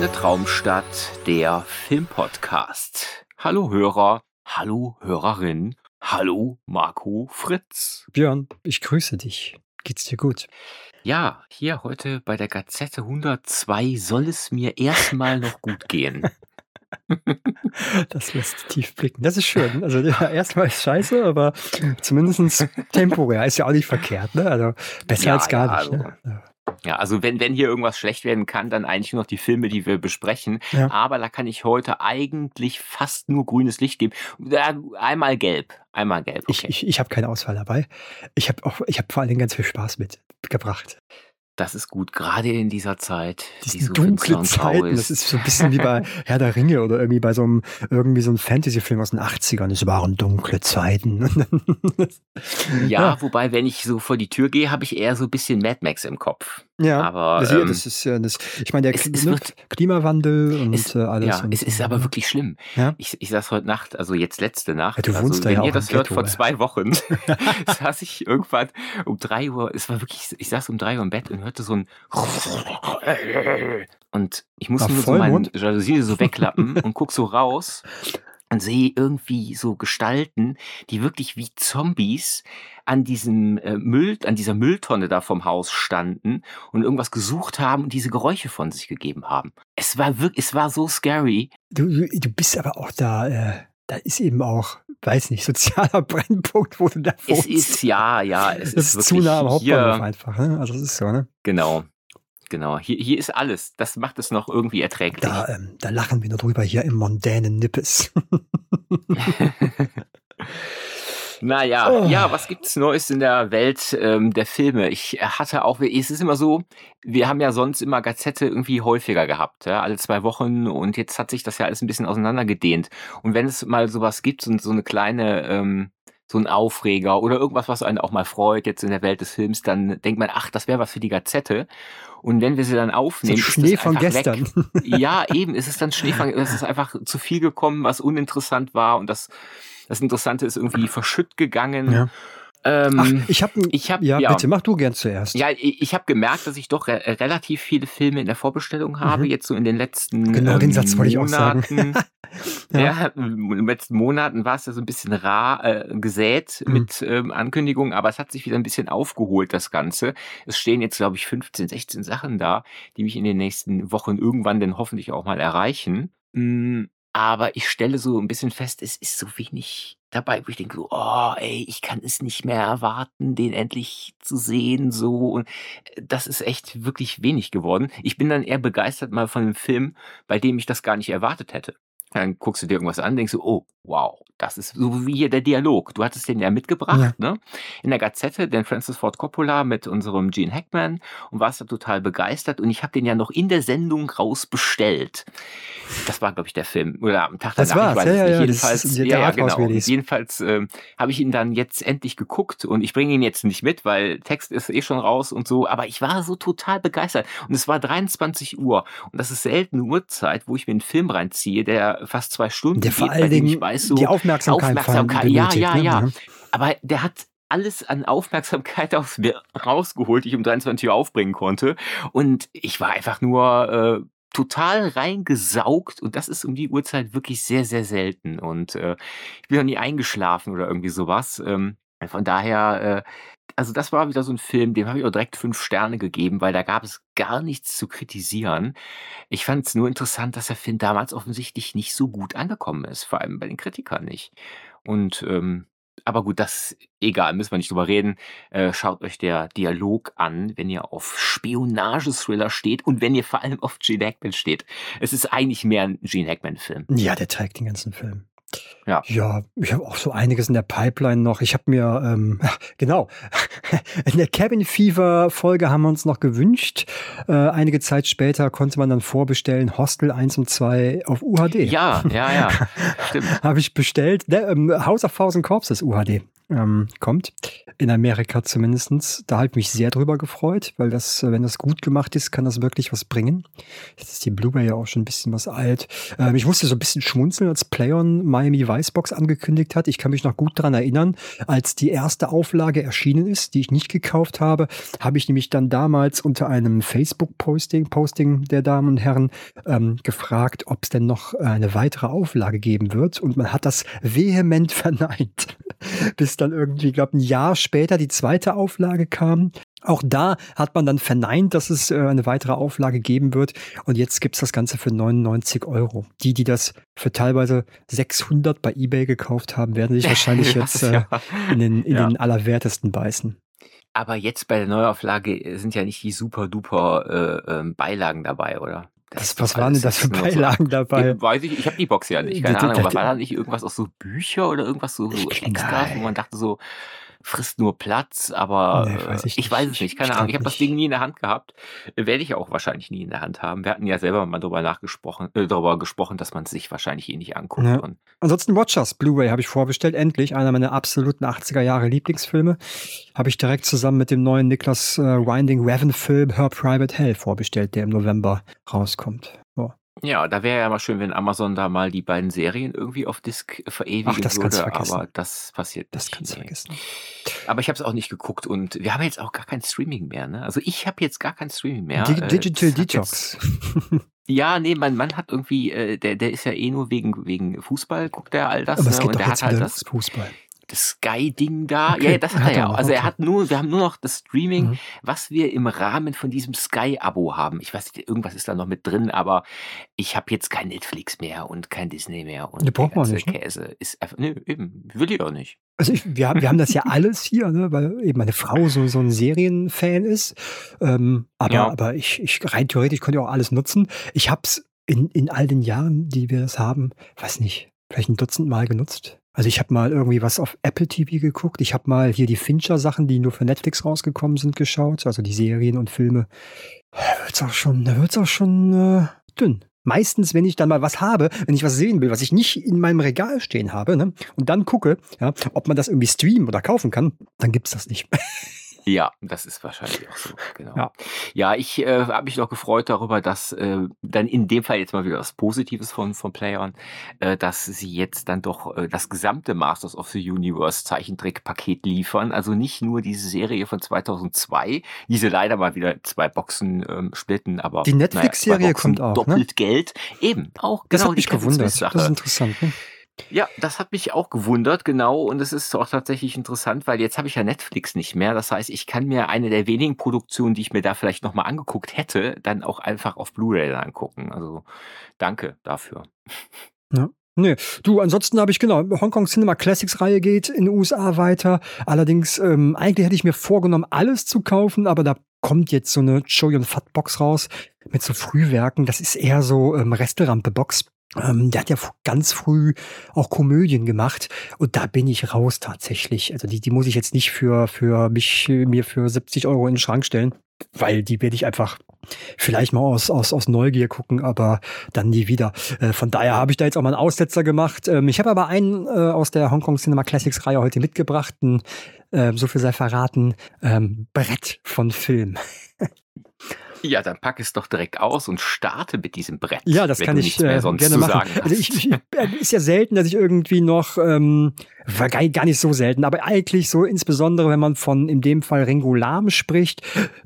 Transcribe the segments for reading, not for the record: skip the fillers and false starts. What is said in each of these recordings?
Unsere Traumstadt, der Filmpodcast. Hallo Hörer, hallo Hörerin, hallo Marco Fritz. Björn, ich grüße dich. Geht's dir gut? Ja, hier heute bei der Gazette 102 soll es mir erstmal noch gut gehen. Das lässt tief blicken. Das ist schön. Also ja, erstmal ist scheiße, aber zumindest temporär ist ja auch nicht verkehrt. Ne? Also besser Ja, als gar ja, nicht. Ne? Ja. Ja, also wenn hier irgendwas schlecht werden kann, dann eigentlich nur noch die Filme, die wir besprechen. Ja. Aber da kann ich heute eigentlich fast nur grünes Licht geben. Einmal gelb. Okay. Ich habe keine Auswahl dabei. Ich habe vor allen Dingen ganz viel Spaß mitgebracht. Das ist gut, gerade in dieser Zeit. Die so dunkle Zeiten, das ist so ein bisschen wie bei Herr der Ringe oder irgendwie bei so einem Fantasy-Film aus den 80ern. Es waren dunkle Zeiten. Ja, wobei, wenn ich so vor die Tür gehe, habe ich eher so ein bisschen Mad Max im Kopf. Ja, aber das ist ja das. Ich meine, Klimawandel und alles. Ja, es ist aber wirklich schlimm. Ja? Ich saß heute Nacht, also jetzt letzte Nacht. Ja, du wohnst da ja wenn auch ihr das im hört, Ghetto, vor 2 Wochen, saß ich irgendwann um 3 Uhr, es war wirklich, ich saß um 3 Uhr im Bett und hörte so ein und ich musste nur so meine Jalousien so wegklappen und guck so raus und sehe irgendwie so Gestalten, die wirklich wie Zombies an diesem an dieser Mülltonne da vom Haus standen und irgendwas gesucht haben und diese Geräusche von sich gegeben haben. Es war so scary. Du bist aber auch da ist eben auch, weiß nicht, sozialer Brennpunkt, wo du da wohnst. Es ist, ja, es das ist ist wirklich zu nah am Hauptbahnhof hier, einfach, ne? Also das ist so, ne? Genau. Hier ist alles. Das macht es noch irgendwie erträglich. Da lachen wir nur drüber hier im mondänen Nippes. Naja, ja, was gibt's Neues in der Welt der Filme? Es ist immer so, wir haben ja sonst immer Gazette irgendwie häufiger gehabt, ja, alle 2 Wochen und jetzt hat sich das ja alles ein bisschen auseinandergedehnt. Und wenn es mal sowas gibt, so eine kleine, so ein Aufreger oder irgendwas, was einen auch mal freut, jetzt in der Welt des Films, dann denkt man, ach, das wäre was für die Gazette. Und wenn wir sie dann aufnehmen, so Schnee von gestern. Weg. Ja, eben, es ist dann Schnee von gestern. Es ist einfach zu viel gekommen, was uninteressant war und das Interessante ist irgendwie verschütt gegangen. Ja. Bitte, mach du gern zuerst. Ja, ich habe gemerkt, dass ich doch relativ viele Filme in der Vorbestellung habe, jetzt so in den letzten den Satz wollte ich auch sagen. Ja, in den letzten Monaten war es ja so ein bisschen rar gesät mit Ankündigungen, aber es hat sich wieder ein bisschen aufgeholt, das Ganze. Es stehen jetzt, glaube ich, 15, 16 Sachen da, die mich in den nächsten Wochen irgendwann dann hoffentlich auch mal erreichen. Aber ich stelle so ein bisschen fest, es ist so wenig dabei, wo ich denke, ich kann es nicht mehr erwarten, den endlich zu sehen, so. Und das ist echt wirklich wenig geworden. Ich bin dann eher begeistert mal von einem Film, bei dem ich das gar nicht erwartet hätte. Dann guckst du dir irgendwas an, denkst du, oh, wow, das ist so wie hier der Dialog. Du hattest den ja mitgebracht, ne? In der Gazette, den Francis Ford Coppola mit unserem Gene Hackman und warst da total begeistert und ich habe den ja noch in der Sendung rausbestellt. Das war, glaube ich, der Film. Oder am Tag danach, ich weiß es nicht. Jedenfalls, Jedenfalls habe ich ihn dann jetzt endlich geguckt und ich bringe ihn jetzt nicht mit, weil Text ist eh schon raus und so, aber ich war so total begeistert. Und es war 23 Uhr und das ist selten eine Uhrzeit, wo ich mir einen Film reinziehe, der fast 2 Stunden geht, bei dem ich weiß, so die Aufmerksamkeit benötigt, ja. Aber der hat alles an Aufmerksamkeit aus mir rausgeholt, die ich um 23 Uhr aufbringen konnte. Und ich war einfach nur total reingesaugt. Und das ist um die Uhrzeit wirklich sehr, sehr selten. Und ich bin noch nie eingeschlafen oder irgendwie sowas. Von daher, also das war wieder so ein Film, dem habe ich auch direkt 5 Sterne gegeben, weil da gab es gar nichts zu kritisieren. Ich fand es nur interessant, dass der Film damals offensichtlich nicht so gut angekommen ist, vor allem bei den Kritikern nicht. Und aber gut, das egal, müssen wir nicht drüber reden. Schaut euch der Dialog an, wenn ihr auf Spionagethriller steht und wenn ihr vor allem auf Gene Hackman steht. Es ist eigentlich mehr ein Gene Hackman-Film. Ja, der trägt den ganzen Film. Ja, ich habe auch so einiges in der Pipeline noch. Ich habe mir, genau, in der Cabin Fever Folge haben wir uns noch gewünscht. Einige Zeit später konnte man dann vorbestellen, Hostel 1 und 2 auf UHD. Ja, stimmt. Habe ich bestellt. House of Thousand Corpses UHD. kommt. In Amerika zumindestens. Da habe ich mich sehr drüber gefreut, weil das, wenn das gut gemacht ist, kann das wirklich was bringen. Jetzt ist die Blu-ray ja auch schon ein bisschen was alt. Ich musste so ein bisschen schmunzeln, als PlayOn Miami Vice Box angekündigt hat. Ich kann mich noch gut daran erinnern, als die erste Auflage erschienen ist, die ich nicht gekauft habe, habe ich nämlich dann damals unter einem Facebook-Posting der Damen und Herren gefragt, ob es denn noch eine weitere Auflage geben wird. Und man hat das vehement verneint. Bis dann irgendwie, glaube ein Jahr später die zweite Auflage kam. Auch da hat man dann verneint, dass es eine weitere Auflage geben wird. Und jetzt gibt's das Ganze für 99 €. Die das für teilweise 600 bei eBay gekauft haben, werden sich wahrscheinlich jetzt in den Allerwertesten beißen. Aber jetzt bei der Neuauflage sind ja nicht die super-duper Beilagen dabei, oder? Was waren denn das für Beilagen dabei? Weiß ich habe die Box ja nicht, keine Ahnung, aber war da nicht irgendwas auch so Bücher oder irgendwas so Extras, wo man dachte so, frisst nur Platz, aber ich weiß es nicht, keine Ahnung. Ich habe das Ding nie in der Hand gehabt, werde ich auch wahrscheinlich nie in der Hand haben. Wir hatten ja selber mal darüber gesprochen, dass man es sich wahrscheinlich nicht anguckt. Ja. Ansonsten Watchers Blu-ray habe ich vorbestellt, endlich, einer meiner absoluten 80er Jahre Lieblingsfilme, habe ich direkt zusammen mit dem neuen Nicholas Winding Refn Film Her Private Hell vorbestellt, der im November rauskommt. Ja, da wäre ja mal schön, wenn Amazon da mal die beiden Serien irgendwie auf Disc verewigen würde, aber das passiert nicht. Das kannst du vergessen. Aber ich habe es auch nicht geguckt und wir haben jetzt auch gar kein Streaming mehr, ne? Also ich habe jetzt gar kein Streaming mehr. Digital Detox. Ja, nee, mein Mann hat irgendwie, der ist ja eh nur wegen Fußball, guckt er all das. Aber es geht und doch der jetzt hat halt wieder Fußball. Das Sky-Ding da. Okay. Ja, das hat er ja auch. Also okay. wir haben nur noch das Streaming, was wir im Rahmen von diesem Sky-Abo haben. Ich weiß nicht, irgendwas ist da noch mit drin, aber ich habe jetzt kein Netflix mehr und kein Disney mehr und braucht man nicht, Käse. Ist einfach, nee, eben, will ich auch nicht. Also wir haben das ja alles hier, ne, weil eben meine Frau so ein Serienfan ist. Aber ich rein theoretisch konnte ja auch alles nutzen. Ich hab's in all den Jahren, die wir das haben, weiß nicht, vielleicht 1 Dutzend Mal genutzt. Also ich habe mal irgendwie was auf Apple TV geguckt. Ich habe mal hier die Fincher-Sachen, die nur für Netflix rausgekommen sind, geschaut. Also die Serien und Filme. Da wird's auch schon dünn. Meistens, wenn ich dann mal was habe, wenn ich was sehen will, was ich nicht in meinem Regal stehen habe, ne, und dann gucke, ja, ob man das irgendwie streamen oder kaufen kann, dann gibt's das nicht. Ja, das ist wahrscheinlich auch so, genau. Ja, ich habe mich noch gefreut darüber, dass dann in dem Fall jetzt mal wieder was Positives von PlayOn, dass sie jetzt dann doch das gesamte Masters of the Universe Zeichentrickpaket liefern. Also nicht nur diese Serie von 2002, die sie leider mal wieder 2 Boxen splitten, aber die Netflix-Serie kommt auch, doppelt Geld. Eben, auch das genau hat mich gewundert. Das ist interessant, ne? Ja, das hat mich auch gewundert, genau. Und es ist auch tatsächlich interessant, weil jetzt habe ich ja Netflix nicht mehr. Das heißt, ich kann mir eine der wenigen Produktionen, die ich mir da vielleicht nochmal angeguckt hätte, dann auch einfach auf Blu-ray angucken. Also danke dafür. Ja. Nee, du, ansonsten habe ich, Hongkong Cinema Classics Reihe geht in den USA weiter. Allerdings, eigentlich hätte ich mir vorgenommen, alles zu kaufen, aber da kommt jetzt so eine Chow Fat Box raus mit so Frühwerken. Das ist eher so Resterampe-Box. Der hat ja ganz früh auch Komödien gemacht und da bin ich raus tatsächlich. Also die muss ich jetzt nicht mir für 70 € in den Schrank stellen, weil die werde ich einfach vielleicht mal aus Neugier gucken, aber dann nie wieder. Von daher habe ich da jetzt auch mal einen Aussetzer gemacht. Ich habe aber einen aus der Hongkong Cinema Classics Reihe heute mitgebracht, so viel sei verraten, Brett von Film. Ja, dann pack es doch direkt aus und starte mit diesem Brett. Ja, das kann ich gerne machen. Also ist ja selten, dass ich irgendwie noch, war gar nicht so selten, aber eigentlich so insbesondere, wenn man von in dem Fall Ringo Lam spricht,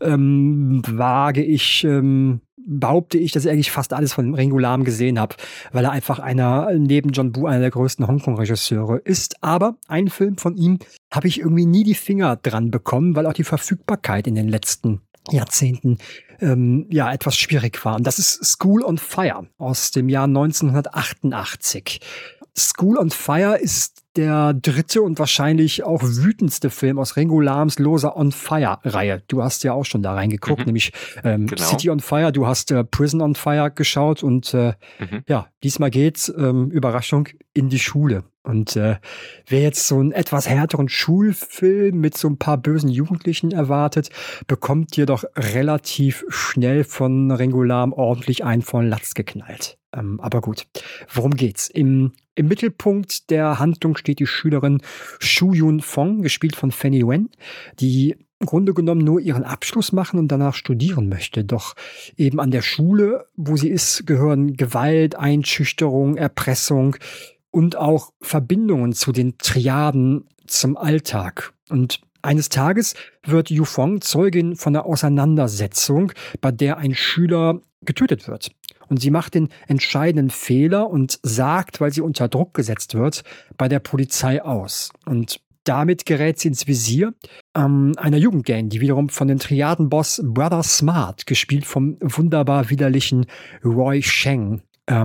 behaupte ich, dass ich eigentlich fast alles von Ringo Lam gesehen habe, weil er einfach neben John Woo einer der größten Hongkong-Regisseure ist. Aber einen Film von ihm habe ich irgendwie nie die Finger dran bekommen, weil auch die Verfügbarkeit in den letzten Jahrzehnten etwas schwierig war. Und das ist School on Fire aus dem Jahr 1988. School on Fire ist der dritte und wahrscheinlich auch wütendste Film aus Ringo Lams loser On Fire-Reihe. Du hast ja auch schon da reingeguckt, nämlich genau. City on Fire, du hast Prison on Fire geschaut und diesmal geht's, Überraschung, in die Schule. Und wer jetzt so einen etwas härteren Schulfilm mit so ein paar bösen Jugendlichen erwartet, bekommt jedoch relativ schnell von Ringo Lam ordentlich einen vollen Latz geknallt. Aber gut, worum geht's? Im Mittelpunkt der Handlung steht die Schülerin Shu Yun Fong, gespielt von Fanny Wen, die im Grunde genommen nur ihren Abschluss machen und danach studieren möchte. Doch eben an der Schule, wo sie ist, gehören Gewalt, Einschüchterung, Erpressung und auch Verbindungen zu den Triaden zum Alltag. Und eines Tages wird Yu Fong Zeugin von einer Auseinandersetzung, bei der ein Schüler getötet wird. Und sie macht den entscheidenden Fehler und sagt, weil sie unter Druck gesetzt wird, bei der Polizei aus. Und damit gerät sie ins Visier einer Jugendgang, die wiederum von dem Triadenboss Brother Smart, gespielt vom wunderbar widerlichen Roy Cheng,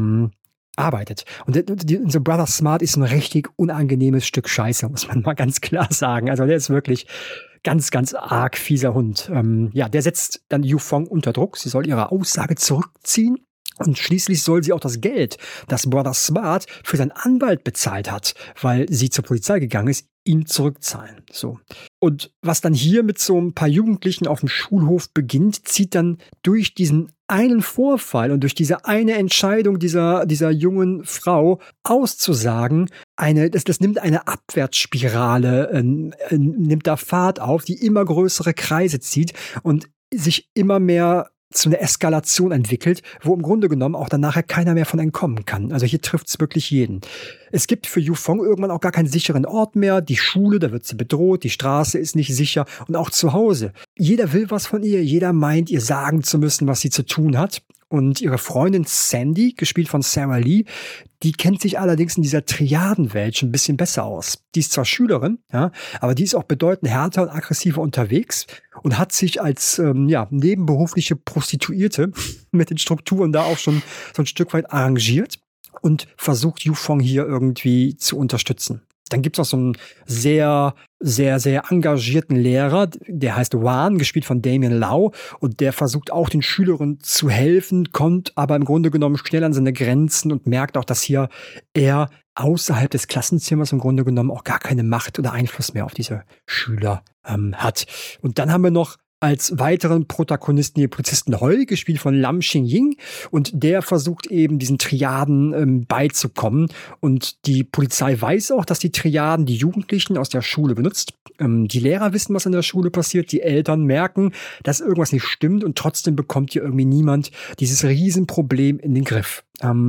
arbeitet. Und so Brother Smart ist ein richtig unangenehmes Stück Scheiße, muss man mal ganz klar sagen. Also der ist wirklich ganz, ganz arg fieser Hund. Der setzt dann Yu Fong unter Druck. Sie soll ihre Aussage zurückziehen. Und schließlich soll sie auch das Geld, das Brother Smart für seinen Anwalt bezahlt hat, weil sie zur Polizei gegangen ist, ihm zurückzahlen. So. Und was dann hier mit so ein paar Jugendlichen auf dem Schulhof beginnt, zieht dann durch diesen einen Vorfall und durch diese eine Entscheidung dieser jungen Frau auszusagen, das nimmt eine Abwärtsspirale, nimmt da Fahrt auf, die immer größere Kreise zieht und sich immer mehr zu einer Eskalation entwickelt, wo im Grunde genommen auch dann nachher keiner mehr von entkommen kann. Also hier trifft es wirklich jeden. Es gibt für Yu Fong irgendwann auch gar keinen sicheren Ort mehr. Die Schule, da wird sie bedroht, die Straße ist nicht sicher und auch zu Hause. Jeder will was von ihr, jeder meint, ihr sagen zu müssen, was sie zu tun hat. Und ihre Freundin Sandy, gespielt von Sarah Lee, die kennt sich allerdings in dieser Triadenwelt schon ein bisschen besser aus. Die ist zwar Schülerin, ja, aber die ist auch bedeutend härter und aggressiver unterwegs und hat sich als nebenberufliche Prostituierte mit den Strukturen da auch schon so ein Stück weit arrangiert und versucht Yu Fong hier irgendwie zu unterstützen. Dann gibt's auch so einen sehr, sehr, sehr engagierten Lehrer, der heißt Wan, gespielt von Damien Lau, und der versucht auch den Schülerinnen zu helfen, kommt aber im Grunde genommen schnell an seine Grenzen und merkt auch, dass hier er außerhalb des Klassenzimmers im Grunde genommen auch gar keine Macht oder Einfluss mehr auf diese Schüler hat. Und dann haben wir noch als weiteren Protagonisten den Polizisten Hoi, gespielt von Lam Xing-ying, und der versucht eben diesen Triaden beizukommen, und die Polizei weiß auch, dass die Triaden die Jugendlichen aus der Schule benutzt. Die Lehrer wissen, was in der Schule passiert, die Eltern merken, dass irgendwas nicht stimmt, und trotzdem bekommt hier irgendwie niemand dieses Riesenproblem in den Griff.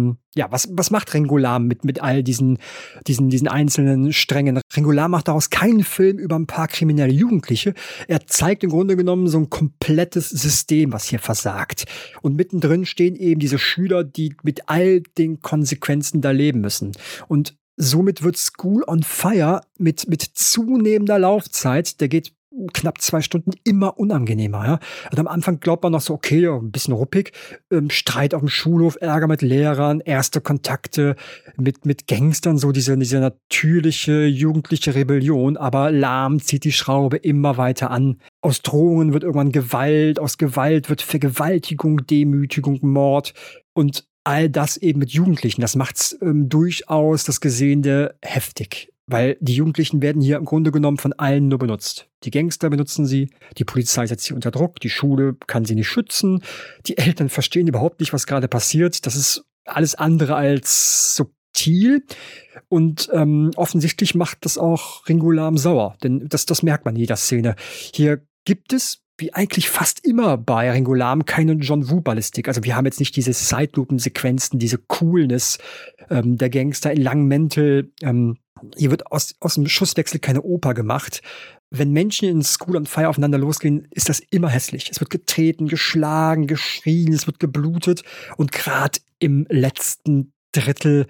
Was macht Ringo Lam mit all diesen einzelnen Strängen? Ringo Lam macht daraus keinen Film über ein paar kriminelle Jugendliche. Er zeigt im Grunde genommen so ein komplettes System, was hier versagt. Und mittendrin stehen eben diese Schüler, die mit all den Konsequenzen da leben müssen. Und somit wird School on Fire mit zunehmender Laufzeit, der geht knapp 2 Stunden, immer unangenehmer. Ja? Und am Anfang glaubt man noch so, okay, ein bisschen ruppig, Streit auf dem Schulhof, Ärger mit Lehrern, erste Kontakte mit Gangstern, so diese natürliche jugendliche Rebellion, aber Lam zieht die Schraube immer weiter an. Aus Drohungen wird irgendwann Gewalt, aus Gewalt wird Vergewaltigung, Demütigung, Mord, und all das eben mit Jugendlichen. Das macht's durchaus das Gesehene heftig. Weil die Jugendlichen werden hier im Grunde genommen von allen nur benutzt. Die Gangster benutzen sie, die Polizei setzt sie unter Druck, die Schule kann sie nicht schützen, die Eltern verstehen überhaupt nicht, was gerade passiert. Das ist alles andere als subtil. Und offensichtlich macht das auch Ringo Lam sauer. Denn das merkt man in jeder Szene. Hier gibt es, wie eigentlich fast immer bei Ringo Lam, keine John Woo-Ballistik. Also wir haben jetzt nicht diese Zeitlupensequenzen, diese Coolness der Gangster in langen Mäntel. Hier wird aus dem Schusswechsel keine Oper gemacht. Wenn Menschen in School on Fire aufeinander losgehen, ist das immer hässlich. Es wird getreten, geschlagen, geschrien, es wird geblutet. Und gerade im letzten Drittel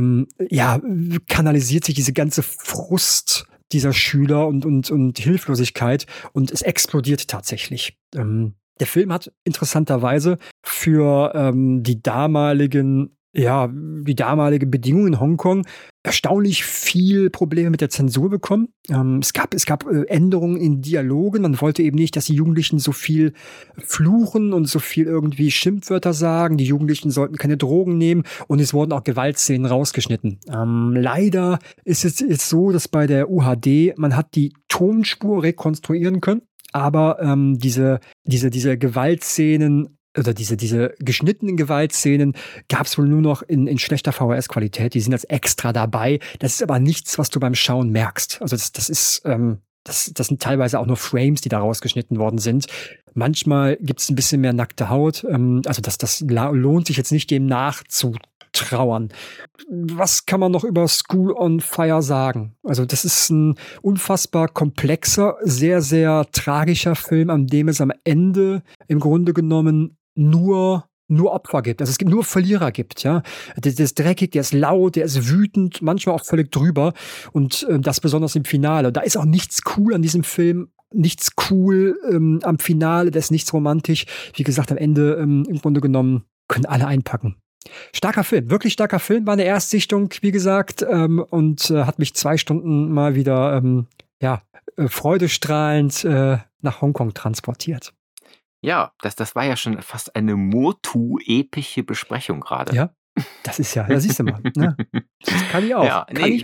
kanalisiert sich diese ganze Frust dieser Schüler und Hilflosigkeit, und es explodiert tatsächlich. Der Film hat interessanterweise für die damaligen Ja, die damalige Bedingung in Hongkong, erstaunlich viel Probleme mit der Zensur bekommen. Es gab Änderungen in Dialogen. Man wollte eben nicht, dass die Jugendlichen so viel fluchen und so viel irgendwie Schimpfwörter sagen. Die Jugendlichen sollten keine Drogen nehmen und es wurden auch Gewaltszenen rausgeschnitten. Leider ist es jetzt so, dass bei der UHD man hat die Tonspur rekonstruieren können, aber diese Gewaltszenen oder diese geschnittenen Gewaltszenen gab es wohl nur noch in schlechter VHS-Qualität. Die sind als extra dabei. Das ist aber nichts, was du beim Schauen merkst. Also das sind teilweise auch nur Frames, die da rausgeschnitten worden sind. Manchmal gibt es ein bisschen mehr nackte Haut. Also das lohnt sich jetzt nicht, dem nachzutrauern. Was kann man noch über School on Fire sagen? Also das ist ein unfassbar komplexer, sehr, sehr tragischer Film, an dem es am Ende im Grunde genommen nur Opfer gibt. Also es gibt nur Verlierer gibt, ja. Der ist dreckig, der ist laut, der ist wütend, manchmal auch völlig drüber. Und das besonders im Finale. Da ist auch nichts cool an diesem Film. Nichts cool am Finale, da ist nichts romantisch. Wie gesagt, am Ende im Grunde genommen können alle einpacken. Starker Film, wirklich starker Film. War eine Erstsichtung, wie gesagt, und hat mich 2 Stunden mal wieder freudestrahlend nach Hongkong transportiert. Ja, das war ja schon fast eine Motu-epische Besprechung gerade. Ja, das ist ja, da siehst du mal. Ne? Das kann ich auch. Ja, nee,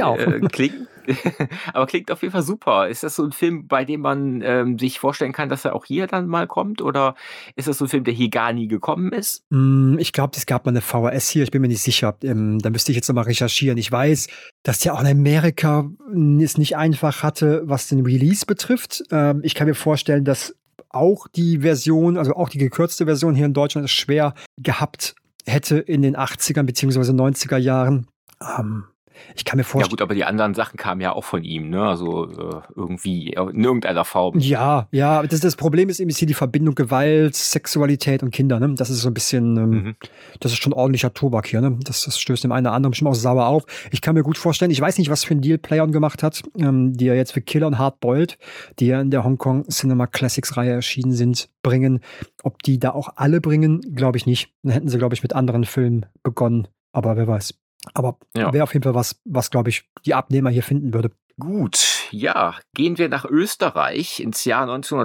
aber klingt auf jeden Fall super. Ist das so ein Film, bei dem man sich vorstellen kann, dass er auch hier dann mal kommt? Oder ist das so ein Film, der hier gar nie gekommen ist? Ich glaube, es gab mal eine VHS hier, ich bin mir nicht sicher. Da müsste ich jetzt nochmal recherchieren. Ich weiß, dass der auch in Amerika es nicht einfach hatte, was den Release betrifft. Ich kann mir vorstellen, dass auch die Version, also auch die gekürzte Version hier in Deutschland es schwer gehabt hätte in den 80er bzw. 90er Jahren. Ich kann mir vorstellen. Ja gut, aber die anderen Sachen kamen ja auch von ihm, ne? Also irgendwie in irgendeiner Form. Ja, das Problem ist eben hier die Verbindung Gewalt, Sexualität und Kinder, ne? Das ist so ein bisschen, das ist schon ordentlicher Tobak hier, ne? Das stößt dem einen oder anderen bestimmt auch sauer auf. Ich kann mir gut vorstellen, ich weiß nicht, was für ein Deal Playon gemacht hat, die ja jetzt für Killer und Hardboiled, die ja in der Hongkong Cinema Classics Reihe erschienen sind, bringen. Ob die da auch alle bringen, glaube ich nicht. Dann hätten sie, glaube ich, mit anderen Filmen begonnen. Aber wer weiß. Aber wäre auf jeden Fall was, glaube ich, die Abnehmer hier finden würde. Gut, ja, gehen wir nach Österreich ins Jahr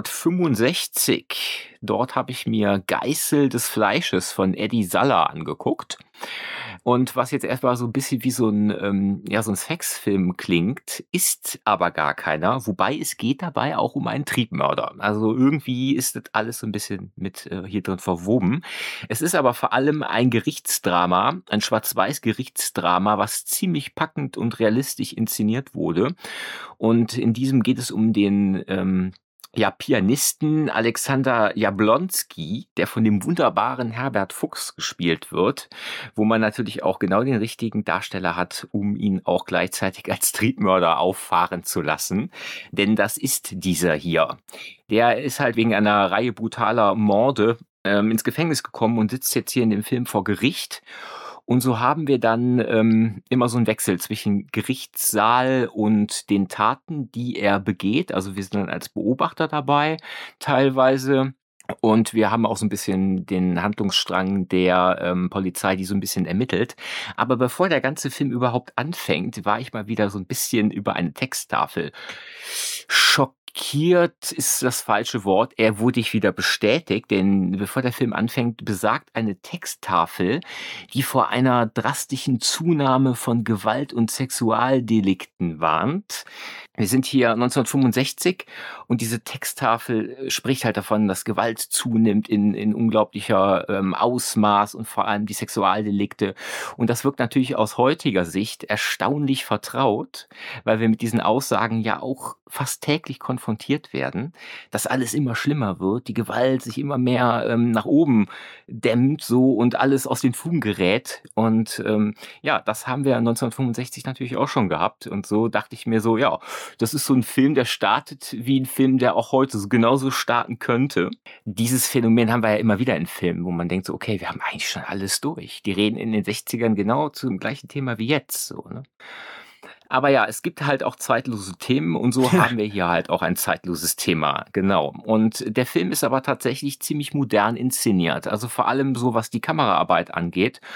1965. Dort habe ich mir Geißel des Fleisches von Eddie Saller angeguckt. Und was jetzt erstmal so ein bisschen wie so ein Sexfilm klingt, ist aber gar keiner. Wobei es geht dabei auch um einen Triebmörder. Also irgendwie ist das alles so ein bisschen mit hier drin verwoben. Es ist aber vor allem ein Gerichtsdrama, ein Schwarz-Weiß-Gerichtsdrama, was ziemlich packend und realistisch inszeniert wurde. Und in diesem geht es um den Pianisten Alexander Jablonski, der von dem wunderbaren Herbert Fuchs gespielt wird, wo man natürlich auch genau den richtigen Darsteller hat, um ihn auch gleichzeitig als Triebmörder auffahren zu lassen. Denn das ist dieser hier. Der ist halt wegen einer Reihe brutaler Morde ins Gefängnis gekommen und sitzt jetzt hier in dem Film vor Gericht. Und so haben wir dann immer so einen Wechsel zwischen Gerichtssaal und den Taten, die er begeht. Also wir sind dann als Beobachter dabei teilweise. Und wir haben auch so ein bisschen den Handlungsstrang der Polizei, die so ein bisschen ermittelt. Aber bevor der ganze Film überhaupt anfängt, war ich mal wieder so ein bisschen über eine Texttafel schockiert ist das falsche Wort. Er wurde ich wieder bestätigt, denn bevor der Film anfängt, besagt eine Texttafel, die vor einer drastischen Zunahme von Gewalt- und Sexualdelikten warnt. Wir sind hier 1965 und diese Texttafel spricht halt davon, dass Gewalt zunimmt in unglaublicher Ausmaß und vor allem die Sexualdelikte. Und das wirkt natürlich aus heutiger Sicht erstaunlich vertraut, weil wir mit diesen Aussagen ja auch fast täglich konfrontiert werden, dass alles immer schlimmer wird, die Gewalt sich immer mehr nach oben dämmt so und alles aus den Fugen gerät. Und das haben wir 1965 natürlich auch schon gehabt. Und so dachte ich mir so, ja, das ist so ein Film, der startet wie ein Film, der auch heute so genauso starten könnte. Dieses Phänomen haben wir ja immer wieder in Filmen, wo man denkt so, okay, wir haben eigentlich schon alles durch. Die reden in den 60ern genau zum gleichen Thema wie jetzt, so, ne? Aber ja, es gibt halt auch zeitlose Themen und so haben wir hier halt auch ein zeitloses Thema, genau. Und der Film ist aber tatsächlich ziemlich modern inszeniert, also vor allem so, was die Kameraarbeit angeht.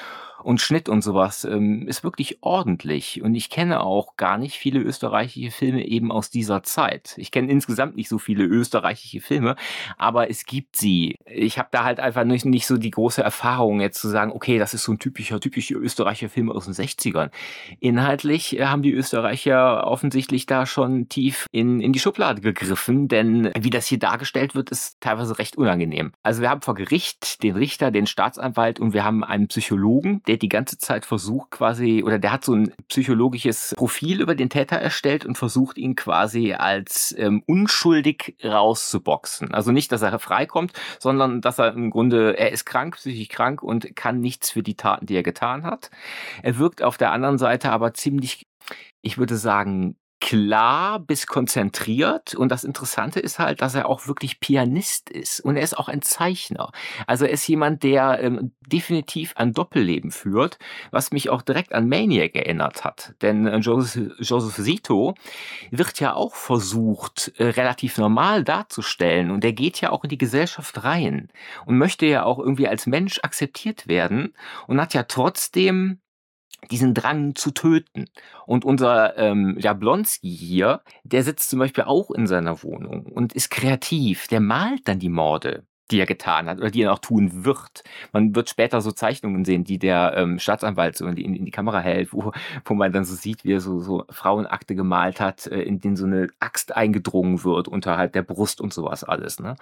und Schnitt und sowas ist wirklich ordentlich. Und ich kenne auch gar nicht viele österreichische Filme eben aus dieser Zeit. Ich kenne insgesamt nicht so viele österreichische Filme, aber es gibt sie. Ich habe da halt einfach nicht so die große Erfahrung, jetzt zu sagen, okay, das ist so ein typischer österreichischer Film aus den 60ern. Inhaltlich haben die Österreicher offensichtlich da schon tief in die Schublade gegriffen, denn wie das hier dargestellt wird, ist teilweise recht unangenehm. Also wir haben vor Gericht den Richter, den Staatsanwalt und wir haben einen Psychologen, der die ganze Zeit versucht quasi, oder der hat so ein psychologisches Profil über den Täter erstellt und versucht ihn quasi als unschuldig rauszuboxen. Also nicht, dass er freikommt, sondern dass er im Grunde, er ist krank, psychisch krank und kann nichts für die Taten, die er getan hat. Er wirkt auf der anderen Seite aber ziemlich, ich würde sagen, klar bis konzentriert. Und das Interessante ist halt, dass er auch wirklich Pianist ist. Und er ist auch ein Zeichner. Also er ist jemand, der definitiv ein Doppelleben führt, was mich auch direkt an Maniac erinnert hat. Denn Joseph Zito wird ja auch versucht, relativ normal darzustellen. Und er geht ja auch in die Gesellschaft rein und möchte ja auch irgendwie als Mensch akzeptiert werden und hat ja trotzdem diesen Drang zu töten. Und unser Jablonski hier, der sitzt zum Beispiel auch in seiner Wohnung und ist kreativ. Der malt dann die Morde, die er getan hat oder die er noch tun wird. Man wird später so Zeichnungen sehen, die der Staatsanwalt so in die Kamera hält, wo man dann so sieht, wie er so Frauenakte gemalt hat, in denen so eine Axt eingedrungen wird unterhalb der Brust und sowas alles, ne?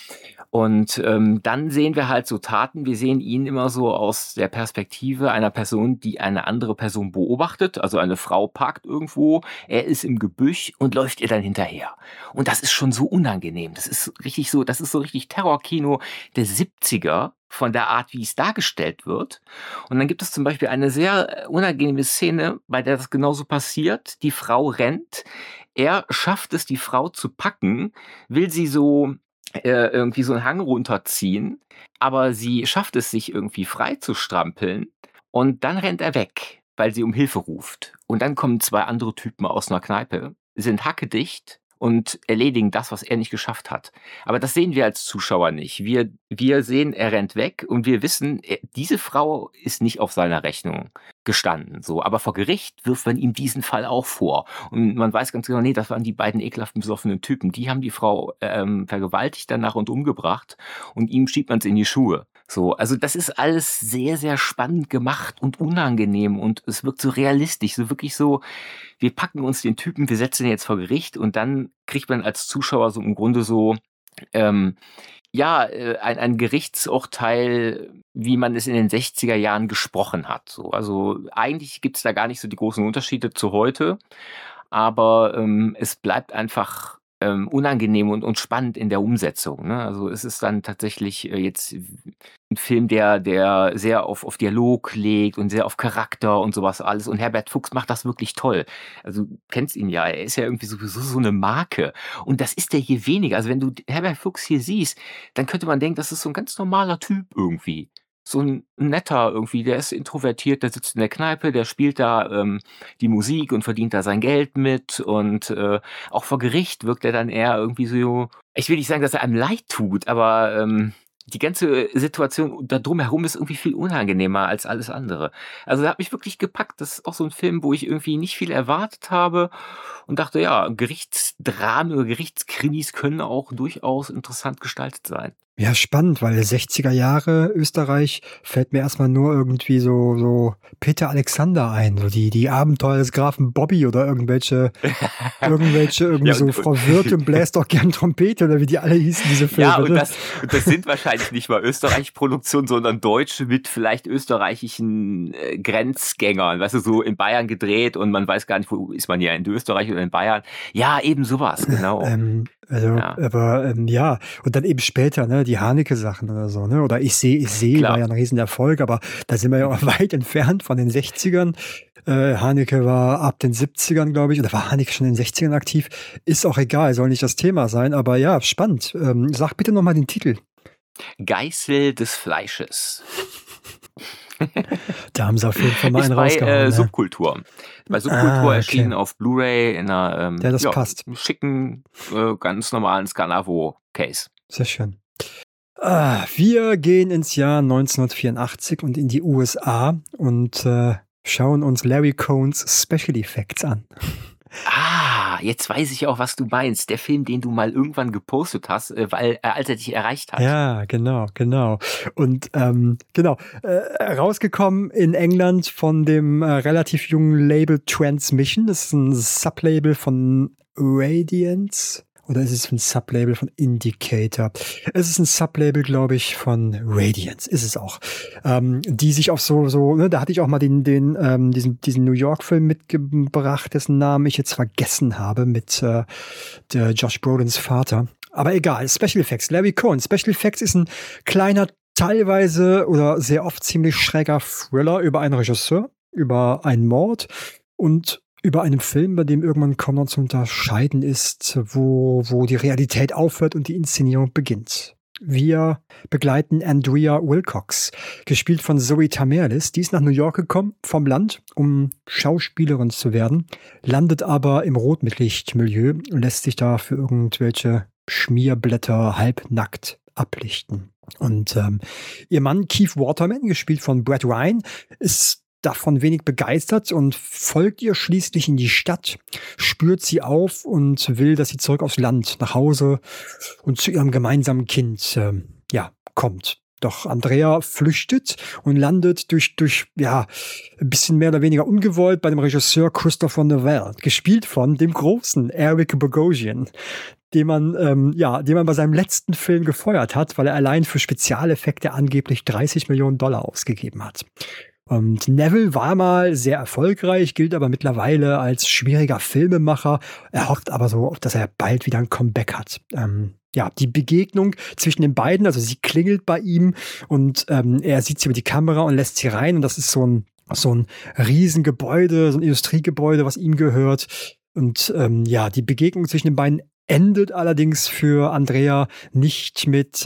Und dann sehen wir halt so Taten, wir sehen ihn immer so aus der Perspektive einer Person, die eine andere Person beobachtet, also eine Frau parkt irgendwo, er ist im Gebüsch und läuft ihr dann hinterher. Und das ist schon so unangenehm, das ist so richtig Terrorkino der 70er, von der Art, wie es dargestellt wird. Und dann gibt es zum Beispiel eine sehr unangenehme Szene, bei der das genauso passiert. Die Frau rennt, er schafft es, die Frau zu packen, will sie so irgendwie so einen Hang runterziehen, aber sie schafft es, sich irgendwie frei zu strampeln und dann rennt er weg, weil sie um Hilfe ruft. Und dann kommen 2 andere Typen aus einer Kneipe, sind hackedicht und erledigen das, was er nicht geschafft hat. Aber das sehen wir als Zuschauer nicht. Wir sehen, er rennt weg und wir wissen, diese Frau ist nicht auf seiner Rechnung gestanden. So, aber vor Gericht wirft man ihm diesen Fall auch vor. Und man weiß ganz genau, nee, das waren die beiden ekelhaften, besoffenen Typen. Die haben die Frau vergewaltigt danach und umgebracht und ihm schiebt man es in die Schuhe. So, also das ist alles sehr, sehr spannend gemacht und unangenehm und es wirkt so realistisch, so wirklich so, wir packen uns den Typen, wir setzen ihn jetzt vor Gericht und dann kriegt man als Zuschauer so im Grunde so ein Gerichtsurteil, wie man es in den 60er Jahren gesprochen hat. So, also eigentlich gibt's da gar nicht so die großen Unterschiede zu heute, aber es bleibt einfach unangenehm und spannend in der Umsetzung. Ne? Also es ist dann tatsächlich jetzt ein Film, der sehr auf Dialog legt und sehr auf Charakter und sowas alles. Und Herbert Fuchs macht das wirklich toll. Also du kennst ihn ja, er ist ja irgendwie sowieso so eine Marke. Und das ist der hier weniger. Also wenn du Herbert Fuchs hier siehst, dann könnte man denken, das ist so ein ganz normaler Typ irgendwie. So ein netter irgendwie, der ist introvertiert, der sitzt in der Kneipe, der spielt da die Musik und verdient da sein Geld mit und auch vor Gericht wirkt er dann eher irgendwie so, ich will nicht sagen, dass er einem leid tut, aber die ganze Situation da drumherum ist irgendwie viel unangenehmer als alles andere. Also da hat mich wirklich gepackt. Das ist auch so ein Film, wo ich irgendwie nicht viel erwartet habe und dachte, ja, Gerichtsdramen oder Gerichtskrimis können auch durchaus interessant gestaltet sein. Ja, spannend, weil 60er Jahre Österreich fällt mir erstmal nur irgendwie so Peter Alexander ein, so die Abenteuer des Grafen Bobby oder irgendwelche irgendwie Ja, so Frau Wirth und bläst doch gern Trompete oder wie die alle hießen, diese Filme. ja, und Ne? das sind wahrscheinlich nicht mal österreichische Produktionen, sondern deutsche mit vielleicht österreichischen Grenzgängern, weißt du, so in Bayern gedreht und man weiß gar nicht, wo ist man hier, in Österreich oder in Bayern. Ja, eben sowas, genau. Ja. Aber ja, und dann eben später, ne, die Haneke-Sachen oder so, ne? Oder ich sehe, Klar. war ja ein Riesenerfolg, aber da sind wir ja auch weit entfernt von den 60ern. Haneke war ab den 70ern, glaube ich, oder war Haneke schon in den 60ern aktiv? Ist auch egal, soll nicht das Thema sein, aber ja, spannend. Sag bitte nochmal den Titel. Geißel des Fleisches. Da haben sie auf jeden Fall mal Ist einen bei rausgehauen. Ne? Subkultur. Bei Subkultur okay. erschienen auf Blu-ray in einer Ja, das passt. schicken, ganz normalen Scanavo-Case. Sehr schön. Wir gehen ins Jahr 1984 und in die USA und schauen uns Larry Cohns Special Effects an. Jetzt weiß ich auch, was du meinst. Der Film, den du mal irgendwann gepostet hast, als er dich erreicht hat. Ja, genau. Und rausgekommen in England von dem relativ jungen Label Transmission. Das ist ein Sublabel von Radiance. Oder ist es ein Sublabel von Indicator? Es ist ein Sublabel, glaube ich, von Radiance. Ist es auch. Die sich auf da hatte ich auch mal diesen New York-Film mitgebracht, dessen Namen ich jetzt vergessen habe, mit der Josh Brolins Vater. Aber egal, Special Effects. Larry Cohn. Special Effects ist ein kleiner, teilweise oder sehr oft ziemlich schräger Thriller über einen Regisseur, über einen Mord und über einen Film, bei dem irgendwann kaum noch zu unterscheiden ist, wo die Realität aufhört und die Inszenierung beginnt. Wir begleiten Andrea Wilcox, gespielt von Zoe Tamerlis. Die ist nach New York gekommen, vom Land, um Schauspielerin zu werden, landet aber im Rotlichtmilieu und lässt sich da für irgendwelche Schmierblätter halbnackt ablichten. Und ihr Mann Keith Waterman, gespielt von Brett Ryan, ist davon wenig begeistert und folgt ihr schließlich in die Stadt, spürt sie auf und will, dass sie zurück aufs Land, nach Hause und zu ihrem gemeinsamen Kind kommt. Doch Andrea flüchtet und landet durch ein bisschen mehr oder weniger ungewollt bei dem Regisseur Christopher Novel, gespielt von dem großen Eric Bogosian, den man bei seinem letzten Film gefeuert hat, weil er allein für Spezialeffekte angeblich $30 Millionen ausgegeben hat. Und Neville war mal sehr erfolgreich, gilt aber mittlerweile als schwieriger Filmemacher. Er hofft aber so, dass er bald wieder ein Comeback hat. Die Begegnung zwischen den beiden, also sie klingelt bei ihm und er sieht sie über die Kamera und lässt sie rein. Und das ist so ein Riesengebäude, so ein Industriegebäude, was ihm gehört. Und die Begegnung zwischen den beiden endet allerdings für Andrea nicht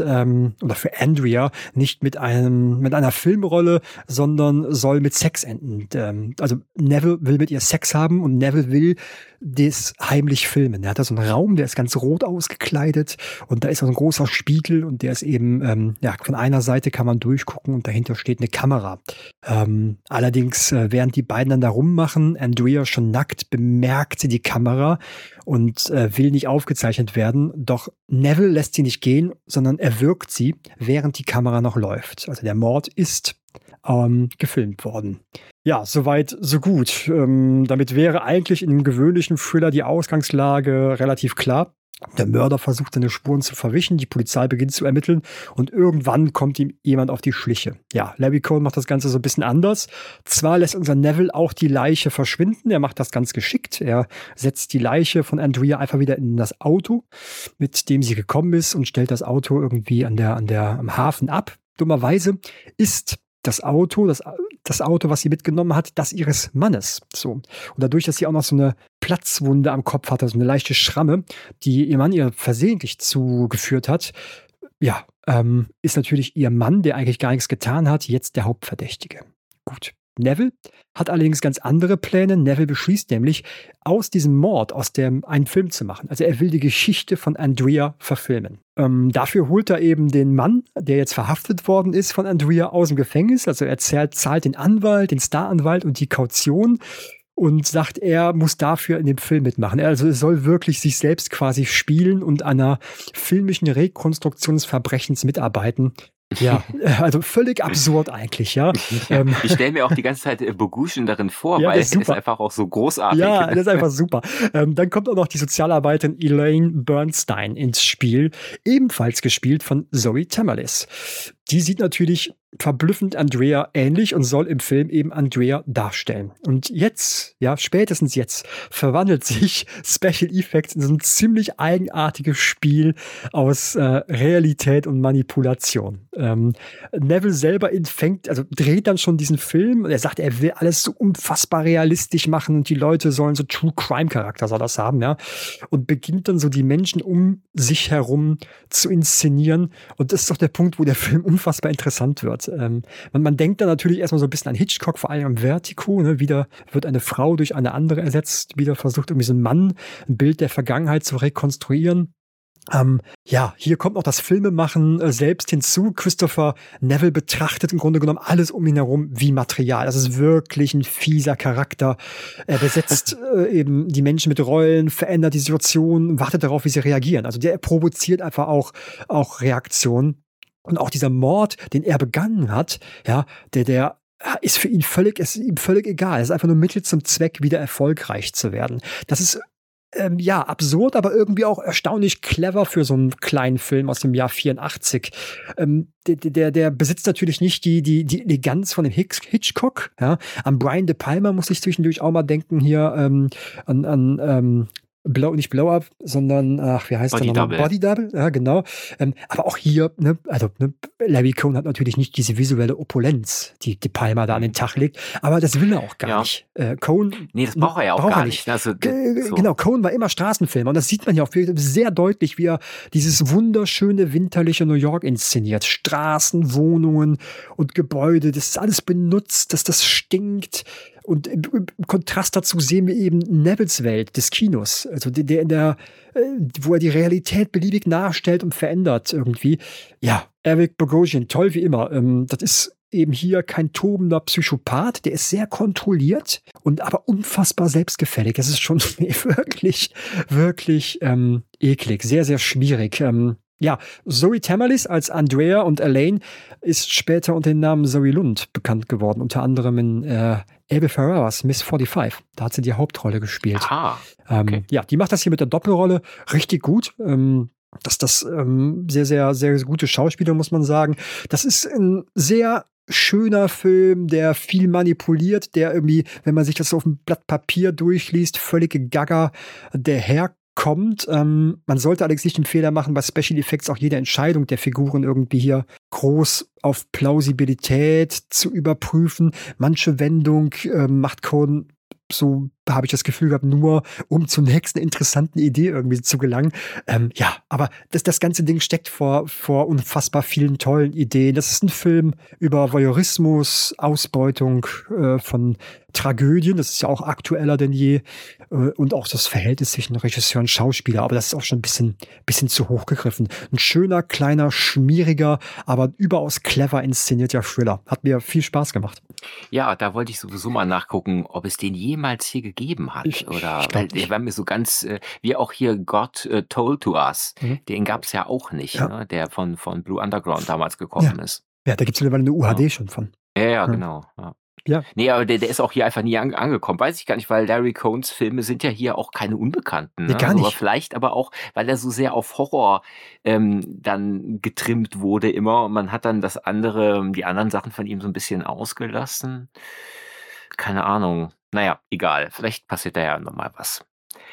für Andrea nicht mit einer Filmrolle, sondern soll mit Sex enden. Also Neville will mit ihr Sex haben und Neville will das heimlich filmen. Er hat da so einen Raum, der ist ganz rot ausgekleidet und da ist so ein großer Spiegel und der ist eben, von einer Seite kann man durchgucken und dahinter steht eine Kamera. Allerdings, während die beiden dann da rummachen, Andrea schon nackt, bemerkt sie die Kamera und will nicht aufgezeichnet werden. Doch Neville lässt sie nicht gehen, sondern erwürgt sie, während die Kamera noch läuft. Also der Mord ist gefilmt worden. Ja, soweit, so gut. Damit wäre eigentlich in einem gewöhnlichen Thriller die Ausgangslage relativ klar. Der Mörder versucht, seine Spuren zu verwischen, die Polizei beginnt zu ermitteln und irgendwann kommt ihm jemand auf die Schliche. Ja, Larry Cohn macht das Ganze so ein bisschen anders. Zwar lässt unser Neville auch die Leiche verschwinden, er macht das ganz geschickt. Er setzt die Leiche von Andrea einfach wieder in das Auto, mit dem sie gekommen ist und stellt das Auto irgendwie am Hafen ab. Dummerweise ist das Auto, was sie mitgenommen hat, das ihres Mannes. So. Und dadurch, dass sie auch noch so eine Platzwunde am Kopf hatte, so eine leichte Schramme, die ihr Mann ihr versehentlich zugeführt hat, ist natürlich ihr Mann, der eigentlich gar nichts getan hat, jetzt der Hauptverdächtige. Gut. Neville hat allerdings ganz andere Pläne. Neville beschließt nämlich, aus diesem Mord, einen Film zu machen. Also er will die Geschichte von Andrea verfilmen. Dafür holt er eben den Mann, der jetzt verhaftet worden ist von Andrea, aus dem Gefängnis. Also er zahlt den Anwalt, den Staranwalt und die Kaution und sagt, er muss dafür in dem Film mitmachen. Also er soll wirklich sich selbst quasi spielen und an einer filmischen Rekonstruktion des Verbrechens mitarbeiten. Ja, also völlig absurd eigentlich, ja. Ich stelle mir auch die ganze Zeit Bogosian darin vor, weil er ist einfach auch so großartig. Ja, das ist einfach super. Dann kommt auch noch die Sozialarbeiterin Elaine Bernstein ins Spiel, ebenfalls gespielt von Zoe Tamerlis. Die sieht natürlich verblüffend Andrea ähnlich und soll im Film eben Andrea darstellen. Und jetzt, spätestens jetzt, verwandelt sich Special Effects in so ein ziemlich eigenartiges Spiel aus Realität und Manipulation. Neville selber dreht dann schon diesen Film und er sagt, er will alles so unfassbar realistisch machen und die Leute sollen so True-Crime-Charakter soll das haben, ja. Und beginnt dann so die Menschen um sich herum zu inszenieren. Und das ist doch der Punkt, wo der Film unfassbar interessant wird. Man denkt dann natürlich erstmal so ein bisschen an Hitchcock, vor allem am Vertigo. Ne? Wieder wird eine Frau durch eine andere ersetzt, wieder versucht irgendwie so ein Mann ein Bild der Vergangenheit zu rekonstruieren. Ja, hier kommt noch das Filmemachen selbst hinzu. Christopher Neville betrachtet im Grunde genommen alles um ihn herum wie Material. Das ist wirklich ein fieser Charakter. Er besetzt eben die Menschen mit Rollen, verändert die Situation, wartet darauf, wie sie reagieren. Also der provoziert einfach auch Reaktionen. Und auch dieser Mord, den er begangen hat, ja, der ist für ihn ist ihm völlig egal. Es ist einfach nur Mittel zum Zweck, wieder erfolgreich zu werden. Das ist ja, absurd, aber irgendwie auch erstaunlich clever für so einen kleinen Film aus dem Jahr 84. Der besitzt natürlich nicht die Eleganz von dem Hitchcock. Ja. An Brian De Palma muss ich zwischendurch auch mal denken hier an nicht Blow Up, sondern, wie heißt der nochmal? Body Double, ja, genau. Aber auch hier, ne, Larry Cohn hat natürlich nicht diese visuelle Opulenz, die Palma da an den Tag legt, aber das will er auch gar nicht. Cohn. Nee, das braucht er ja auch gar nicht. Also, so. Genau, Cohn war immer Straßenfilmer und das sieht man ja auch sehr deutlich, wie er dieses wunderschöne winterliche New York inszeniert. Straßen, Wohnungen und Gebäude, das ist alles benutzt, das stinkt. Und im Kontrast dazu sehen wir eben Nevilles Welt des Kinos, also wo er die Realität beliebig nachstellt und verändert irgendwie. Ja, Eric Bogosian, toll wie immer. Das ist eben hier kein tobender Psychopath, der ist sehr kontrolliert und aber unfassbar selbstgefällig. Das ist schon wirklich, wirklich eklig, sehr, sehr schwierig. Ja, Zoe Tamerlis als Andrea und Elaine ist später unter dem Namen Zoe Lund bekannt geworden, unter anderem in Abel Ferraras Miss 45. Da hat sie die Hauptrolle gespielt. Aha, okay. Ja, die macht das hier mit der Doppelrolle richtig gut. Das sehr, sehr, sehr gute Schauspieler, muss man sagen. Das ist ein sehr schöner Film, der viel manipuliert, der irgendwie, wenn man sich das auf dem Blatt Papier durchliest, völlige Gaga daherkommt. Man sollte allerdings nicht den Fehler machen, bei Special Effects auch jede Entscheidung der Figuren irgendwie hier groß auf Plausibilität zu überprüfen. Manche Wendung macht Cohn, so habe ich das Gefühl gehabt, nur um zur nächsten interessanten Idee irgendwie zu gelangen. Ja, aber das ganze Ding steckt vor unfassbar vielen tollen Ideen. Das ist ein Film über Voyeurismus, Ausbeutung von Tragödien. Das ist ja auch aktueller denn je. Und auch das Verhältnis zwischen Regisseur und Schauspieler. Aber das ist auch schon ein bisschen zu hoch gegriffen. Ein schöner, kleiner, schmieriger, aber überaus clever inszenierter Thriller. Hat mir viel Spaß gemacht. Ja, da wollte ich sowieso mal nachgucken, ob es den jemals hier gegeben hat. Weil der war mir so ganz, wie auch hier God Told to Us, den gab es ja auch nicht, ne? Der von Blue Underground damals gekommen ist. Ja, da gibt es mittlerweile eine UHD schon von. Ja, genau. Ja. Nee, aber der ist auch hier einfach nie angekommen. Weiß ich gar nicht, weil Larry Cohns Filme sind ja hier auch keine Unbekannten. Ne? Nee, gar nicht. Aber vielleicht aber auch, weil er so sehr auf Horror dann getrimmt wurde immer. Und man hat dann die anderen Sachen von ihm so ein bisschen ausgelassen. Keine Ahnung. Naja, egal. Vielleicht passiert da ja nochmal was.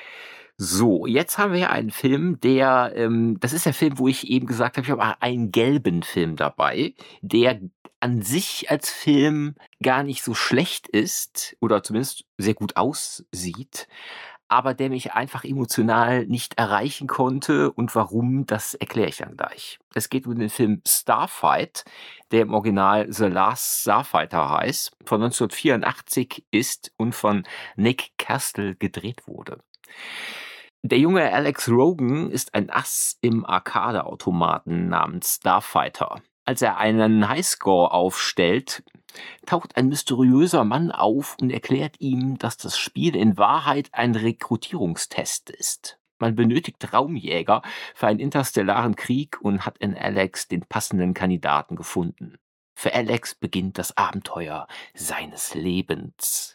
So, jetzt haben wir ja einen Film, das ist der Film, wo ich eben gesagt habe, ich habe einen gelben Film dabei, der an sich als Film gar nicht so schlecht ist oder zumindest sehr gut aussieht, aber der mich einfach emotional nicht erreichen konnte. Und warum, das erkläre ich dann gleich. Es geht um den Film Starfight, der im Original The Last Starfighter heißt, von 1984 ist und von Nick Castle gedreht wurde. Der junge Alex Rogan ist ein Ass im Arcade-Automaten namens Starfighter. Als er einen Highscore aufstellt, taucht ein mysteriöser Mann auf und erklärt ihm, dass das Spiel in Wahrheit ein Rekrutierungstest ist. Man benötigt Raumjäger für einen interstellaren Krieg und hat in Alex den passenden Kandidaten gefunden. Für Alex beginnt das Abenteuer seines Lebens.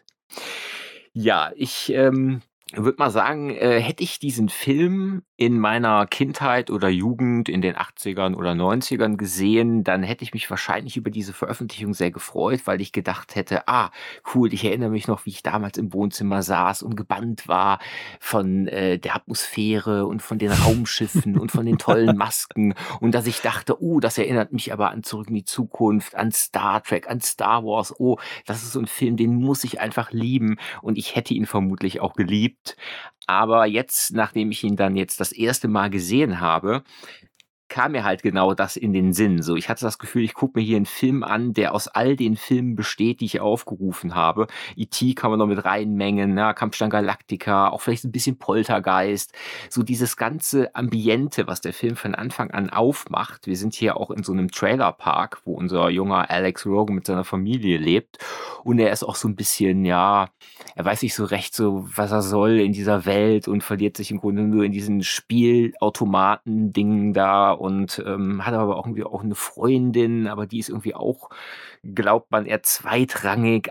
Ja, ich würde mal sagen, hätte ich diesen Film in meiner Kindheit oder Jugend in den 80ern oder 90ern gesehen, dann hätte ich mich wahrscheinlich über diese Veröffentlichung sehr gefreut, weil ich gedacht hätte, cool, ich erinnere mich noch, wie ich damals im Wohnzimmer saß und gebannt war von der Atmosphäre und von den Raumschiffen und von den tollen Masken und dass ich dachte, das erinnert mich aber an Zurück in die Zukunft, an Star Trek, an Star Wars, das ist so ein Film, den muss ich einfach lieben und ich hätte ihn vermutlich auch geliebt. Aber jetzt, nachdem ich ihn dann jetzt das erste Mal gesehen habe, kam mir halt genau das in den Sinn. So, ich hatte das Gefühl, ich gucke mir hier einen Film an, der aus all den Filmen besteht, die ich aufgerufen habe. E.T. kann man noch mit reinmengen, ne? Kampfstein Galactica, auch vielleicht ein bisschen Poltergeist. So dieses ganze Ambiente, was der Film von Anfang an aufmacht. Wir sind hier auch in so einem Trailerpark, wo unser junger Alex Rogan mit seiner Familie lebt. Und er ist auch so ein bisschen, ja, er weiß nicht so recht, so was er soll in dieser Welt und verliert sich im Grunde nur in diesen Spielautomaten-Dingen da und hat aber auch irgendwie auch eine Freundin, aber die ist irgendwie auch, glaubt man, eher zweitrangig.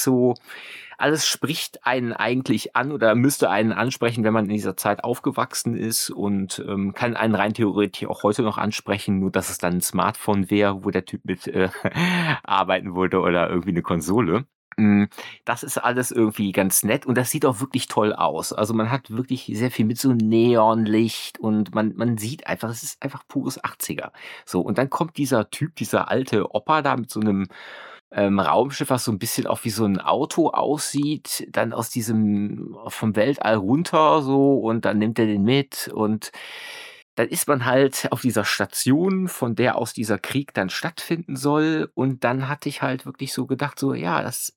Alles spricht einen eigentlich an oder müsste einen ansprechen, wenn man in dieser Zeit aufgewachsen ist und kann einen rein theoretisch auch heute noch ansprechen, nur dass es dann ein Smartphone wäre, wo der Typ mit arbeiten würde oder irgendwie eine Konsole. Das ist alles irgendwie ganz nett und das sieht auch wirklich toll aus. Also man hat wirklich sehr viel mit so Neonlicht und man sieht einfach, es ist einfach pures 80er. So, und dann kommt dieser Typ, dieser alte Opa da mit so einem Raumschiff, was so ein bisschen auch wie so ein Auto aussieht, dann vom Weltall runter so und dann nimmt er den mit und dann ist man halt auf dieser Station, von der aus dieser Krieg dann stattfinden soll. Und dann hatte ich halt wirklich so gedacht, so, ja, das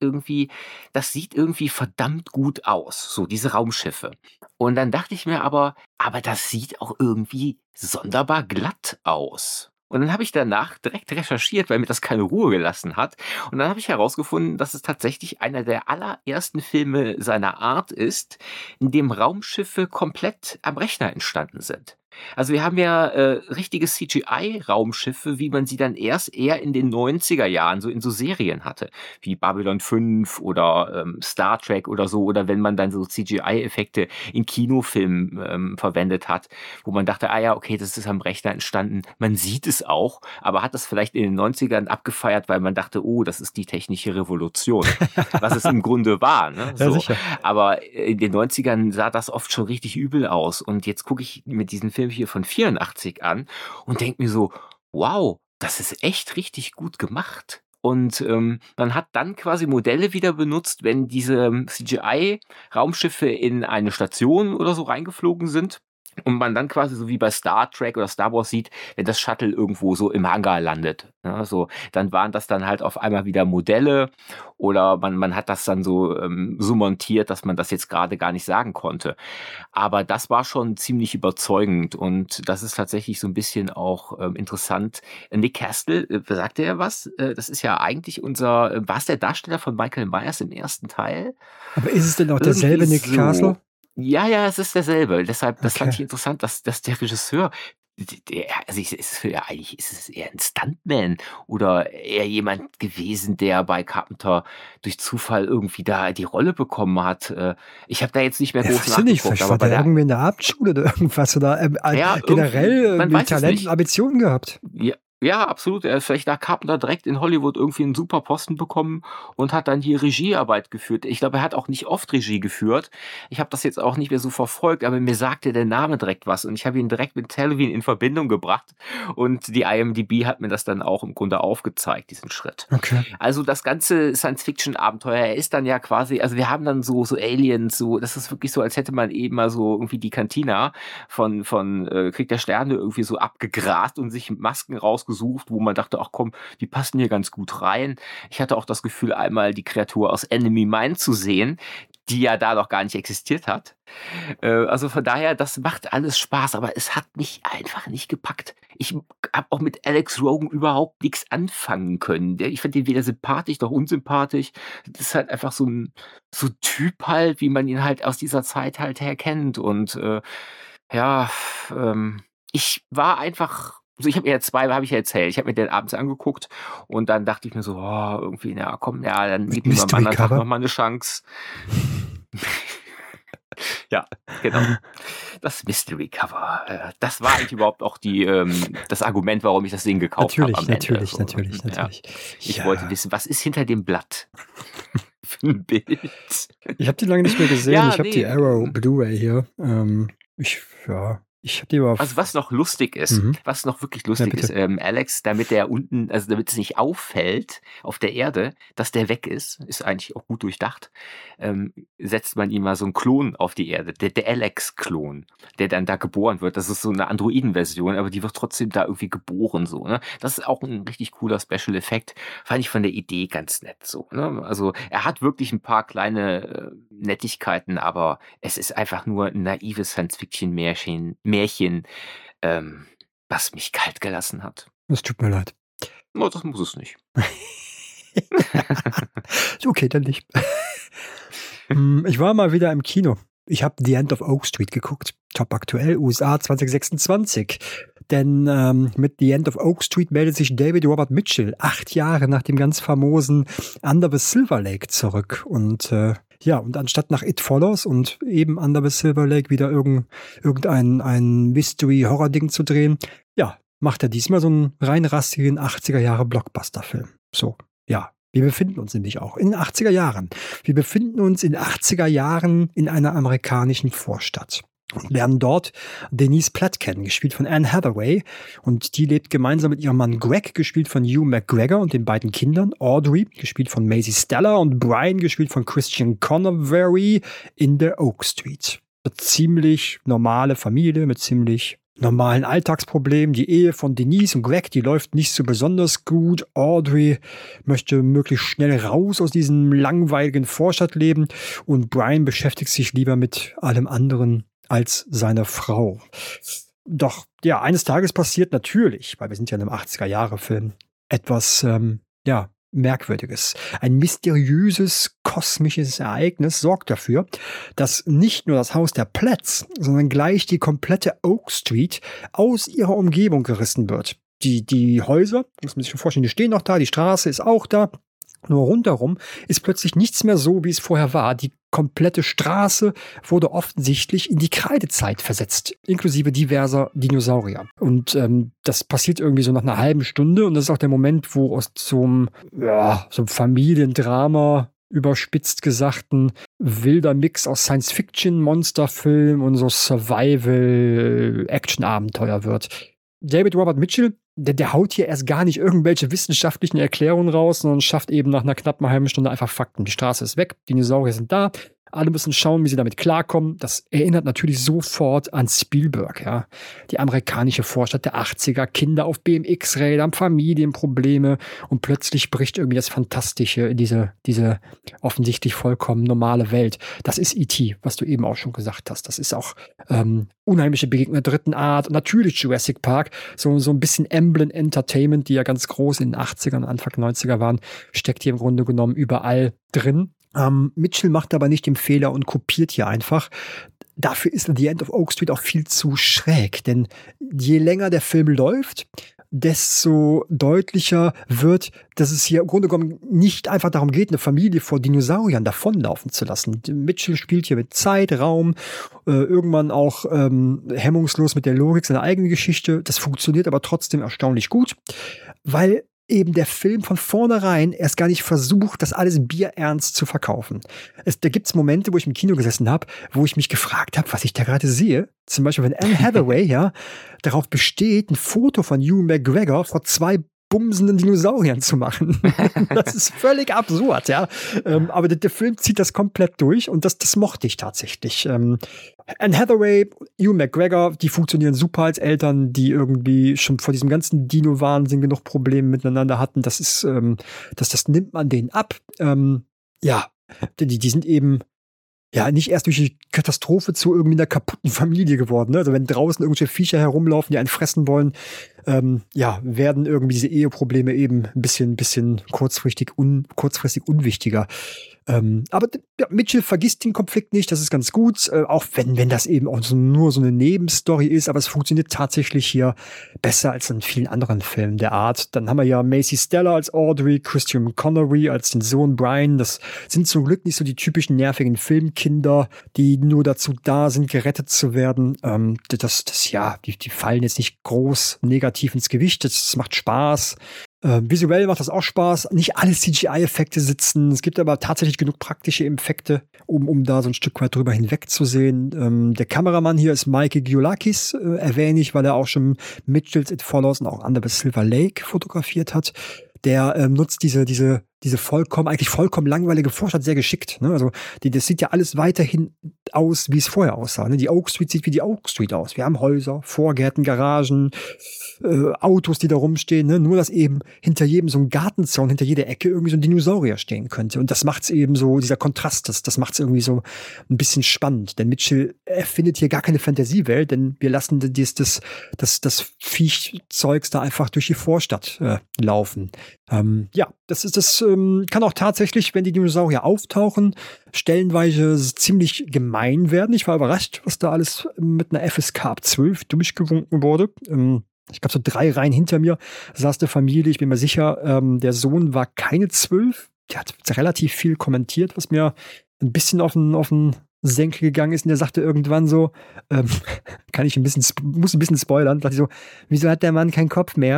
sieht irgendwie verdammt gut aus, so diese Raumschiffe. Und dann dachte ich mir aber das sieht auch irgendwie sonderbar glatt aus. Und dann habe ich danach direkt recherchiert, weil mir das keine Ruhe gelassen hat. Und dann habe ich herausgefunden, dass es tatsächlich einer der allerersten Filme seiner Art ist, in dem Raumschiffe komplett am Rechner entstanden sind. Also wir haben ja richtige CGI-Raumschiffe, wie man sie dann erst eher in den 90er Jahren so in so Serien hatte, wie Babylon 5 oder Star Trek oder so, oder wenn man dann so CGI-Effekte in Kinofilmen verwendet hat, wo man dachte, ah ja, okay, das ist am Rechner entstanden, man sieht es auch, aber hat das vielleicht in den 90ern abgefeiert, weil man dachte, oh, das ist die technische Revolution, was es im Grunde war. Ne? Ja, So. sicher. Aber in den 90ern sah das oft schon richtig übel aus und jetzt gucke ich mit diesen Film hier von 84 an und denke mir so, wow, das ist echt richtig gut gemacht. Und man hat dann quasi Modelle wieder benutzt, wenn diese CGI-Raumschiffe in eine Station oder so reingeflogen sind. Und man dann quasi so wie bei Star Trek oder Star Wars sieht, wenn das Shuttle irgendwo so im Hangar landet. Ja, so, dann waren das dann halt auf einmal wieder Modelle oder man hat das dann so montiert, dass man das jetzt gerade gar nicht sagen konnte. Aber das war schon ziemlich überzeugend und das ist tatsächlich so ein bisschen auch interessant. Nick Castle, sagte er was? Das ist ja eigentlich war es der Darsteller von Michael Myers im ersten Teil? Aber ist es denn auch Irgendwie derselbe Nick so. Castle? Ja, es ist derselbe. Deshalb, das fand Okay. ich interessant, dass der Regisseur, eigentlich ist es eher ein Stuntman oder eher jemand gewesen, der bei Carpenter durch Zufall irgendwie da die Rolle bekommen hat. Ich habe da jetzt nicht mehr Ja, groß weiß ich nicht, nachgeguckt, vielleicht aber war bei der der, irgendwie in der Abendschule oder irgendwas oder ja, generell irgendwie, man weiß es Talent und nicht. Ambitionen gehabt. Ja, absolut. Er ist vielleicht nach Carpenter direkt in Hollywood irgendwie einen super Posten bekommen und hat dann hier Regiearbeit geführt. Ich glaube, er hat auch nicht oft Regie geführt. Ich habe das jetzt auch nicht mehr so verfolgt, aber mir sagte der Name direkt was und ich habe ihn direkt mit Halloween in Verbindung gebracht und die IMDb hat mir das dann auch im Grunde aufgezeigt, diesen Schritt. Okay. Also das ganze Science-Fiction-Abenteuer, er ist dann ja quasi, also wir haben dann so Aliens, so, das ist wirklich so, als hätte man eben mal so irgendwie die Cantina von Krieg der Sterne irgendwie so abgegrast und sich Masken rausgesucht, wo man dachte, ach komm, die passen hier ganz gut rein. Ich hatte auch das Gefühl, einmal die Kreatur aus Enemy Mine zu sehen, die ja da noch gar nicht existiert hat. Also von daher, das macht alles Spaß, aber es hat mich einfach nicht gepackt. Ich habe auch mit Alex Rogan überhaupt nichts anfangen können. Ich fand ihn weder sympathisch noch unsympathisch. Das ist halt einfach so ein Typ halt, wie man ihn halt aus dieser Zeit halt her kennt. Und ja, ich war einfach, also ich habe mir habe ich ja erzählt, ich habe mir den abends angeguckt und dann dachte ich mir so, oh, irgendwie, na komm, ja, dann Mit gib mir am Mystery anderen Tag Cover. nochmal eine Chance. Ja, genau. Das Mystery Cover. Das war eigentlich überhaupt auch das Argument, warum ich das Ding gekauft habe am Ende. Natürlich. Ja. Ich Ja. wollte wissen, was ist hinter dem Blatt für ein Bild? Ich habe die lange nicht mehr gesehen. Ja, Ich habe die nee. Arrow Blu-ray hier. Ja. Ich hab die aber. Also was noch lustig ist, was noch wirklich lustig ist, Alex, damit der unten, also damit es nicht auffällt auf der Erde, dass der weg ist eigentlich auch gut durchdacht, setzt man ihm mal so einen Klon auf die Erde, der Alex-Klon, der dann da geboren wird. Das ist so eine Androiden-Version, aber die wird trotzdem da irgendwie geboren, so, ne? Das ist auch ein richtig cooler Special-Effekt. Fand ich von der Idee ganz nett, so, ne? Also er hat wirklich ein paar kleine Nettigkeiten, aber es ist einfach nur ein naives Science-Fiction-Märchen, was mich kalt gelassen hat. Es tut mir leid. Oh, das muss es nicht. Okay, dann nicht. Ich war mal wieder im Kino. Ich habe The End of Oak Street geguckt. Top aktuell, USA 2026. Denn mit The End of Oak Street meldet sich David Robert Mitchell 8 Jahre nach dem ganz famosen Under the Silver Lake zurück. Und und anstatt nach It Follows und eben Under the Silver Lake wieder irgendein Mystery-Horror-Ding zu drehen, macht er diesmal so einen rein rastigen 80er-Jahre-Blockbuster-Film. So, ja. Wir befinden uns nämlich auch in den 80er Jahren. Wir befinden uns in 80er Jahren in einer amerikanischen Vorstadt. Und lernen dort Denise Platt kennen, gespielt von Anne Hathaway. Und die lebt gemeinsam mit ihrem Mann Greg, gespielt von Hugh McGregor, und den beiden Kindern, Audrey, gespielt von Maisie Steller, und Brian, gespielt von Christian Convery, in der Oak Street. Eine ziemlich normale Familie mit ziemlich normalen Alltagsproblemen. Die Ehe von Denise und Greg, die läuft nicht so besonders gut. Audrey möchte möglichst schnell raus aus diesem langweiligen Vorstadtleben, und Brian beschäftigt sich lieber mit allem anderen als seine Frau. Doch, eines Tages passiert natürlich, weil wir sind ja in einem 80er-Jahre-Film, etwas, Merkwürdiges. Ein mysteriöses, kosmisches Ereignis sorgt dafür, dass nicht nur das Haus der Platts, sondern gleich die komplette Oak Street aus ihrer Umgebung gerissen wird. Die Häuser, muss man sich schon vorstellen, die stehen noch da, die Straße ist auch da. Nur rundherum ist plötzlich nichts mehr so, wie es vorher war. Die komplette Straße wurde offensichtlich in die Kreidezeit versetzt, inklusive diverser Dinosaurier. Und das passiert irgendwie so nach einer halben Stunde, und das ist auch der Moment, wo aus so einem Familiendrama, überspitzt gesagten, wilder Mix aus Science-Fiction, Monsterfilm und so Survival-Action-Abenteuer wird. David Robert Mitchell, der haut hier erst gar nicht irgendwelche wissenschaftlichen Erklärungen raus, sondern schafft eben nach einer knappen halben Stunde einfach Fakten. Die Straße ist weg, Dinosaurier sind da, alle müssen schauen, wie sie damit klarkommen. Das erinnert natürlich sofort an Spielberg, ja. Die amerikanische Vorstadt der 80er, Kinder auf BMX-Rädern, Familienprobleme, und plötzlich bricht irgendwie das Fantastische in diese offensichtlich vollkommen normale Welt. Das ist E.T., was du eben auch schon gesagt hast. Das ist auch unheimliche Begegnungen der dritten Art. Und natürlich Jurassic Park, so ein bisschen Amblin Entertainment, die ja ganz groß in den 80ern, Anfang 90er waren, steckt hier im Grunde genommen überall drin. Mitchell macht aber nicht den Fehler und kopiert hier einfach. Dafür ist The End of Oak Street auch viel zu schräg, denn je länger der Film läuft, desto deutlicher wird, dass es hier im Grunde genommen nicht einfach darum geht, eine Familie vor Dinosauriern davonlaufen zu lassen. Mitchell spielt hier mit Zeit, Raum, irgendwann auch hemmungslos mit der Logik seiner eigenen Geschichte. Das funktioniert aber trotzdem erstaunlich gut, weil eben der Film von vornherein erst gar nicht versucht, das alles bierernst zu verkaufen. Da gibt's Momente, wo ich im Kino gesessen habe, wo ich mich gefragt habe, was ich da gerade sehe. Zum Beispiel, wenn Anne Hathaway darauf besteht, ein Foto von Hugh McGregor vor 2 bumsenden Dinosauriern zu machen. Das ist völlig absurd, ja. Aber der Film zieht das komplett durch, und das mochte ich tatsächlich. Anne Hathaway, Hugh McGregor, die funktionieren super als Eltern, die irgendwie schon vor diesem ganzen Dino-Wahnsinn genug Probleme miteinander hatten. Das ist, das nimmt man denen ab. Die sind eben nicht erst durch die Katastrophe zu irgendwie einer kaputten Familie geworden. Ne? Also wenn draußen irgendwelche Viecher herumlaufen, die einen fressen wollen, werden irgendwie diese Eheprobleme eben ein bisschen kurzfristig unwichtiger. Aber Mitchell vergisst den Konflikt nicht, das ist ganz gut, auch wenn das eben auch nur so eine Nebenstory ist, aber es funktioniert tatsächlich hier besser als in vielen anderen Filmen der Art. Dann haben wir ja Maisie Steller als Audrey, Christian Connery als den Sohn Brian. Das sind zum Glück nicht so die typischen nervigen Filmkinder, die nur dazu da sind, gerettet zu werden. Die fallen jetzt nicht groß negativ ins Gewicht, das macht Spaß. Visuell macht das auch Spaß. Nicht alle CGI-Effekte sitzen. Es gibt aber tatsächlich genug praktische Effekte, um da so ein Stück weit drüber hinwegzusehen. Der Kameramann hier ist Michael Giolakis, erwähne ich, weil er auch schon Mitchells It Follows und auch Under the Silver Lake fotografiert hat. Der nutzt diese eigentlich vollkommen langweilige Vorstadt sehr geschickt. Ne? Also das sieht ja alles weiterhin aus, wie es vorher aussah. Ne? Die Oak Street sieht wie die Oak Street aus. Wir haben Häuser, Vorgärten, Garagen, Autos, die da rumstehen. Ne? Nur, dass eben hinter jedem so ein Gartenzaun, hinter jeder Ecke irgendwie so ein Dinosaurier stehen könnte. Und das macht's eben so, dieser Kontrast, das macht's irgendwie so ein bisschen spannend. Denn Mitchell erfindet hier gar keine Fantasiewelt, denn wir lassen das Viechzeugs da einfach durch die Vorstadt laufen. Das kann auch tatsächlich, wenn die Dinosaurier auftauchen, stellenweise ziemlich gemein werden. Ich war überrascht, was da alles mit einer FSK ab 12 durchgewunken wurde. Ich glaube, so 3 Reihen hinter mir saß eine Familie. Ich bin mir sicher, der Sohn war keine 12. Der hat relativ viel kommentiert, was mir ein bisschen auf den Senkel gegangen ist. Und der sagte irgendwann so, muss ein bisschen spoilern. Da dachte ich so, wieso hat der Mann keinen Kopf mehr?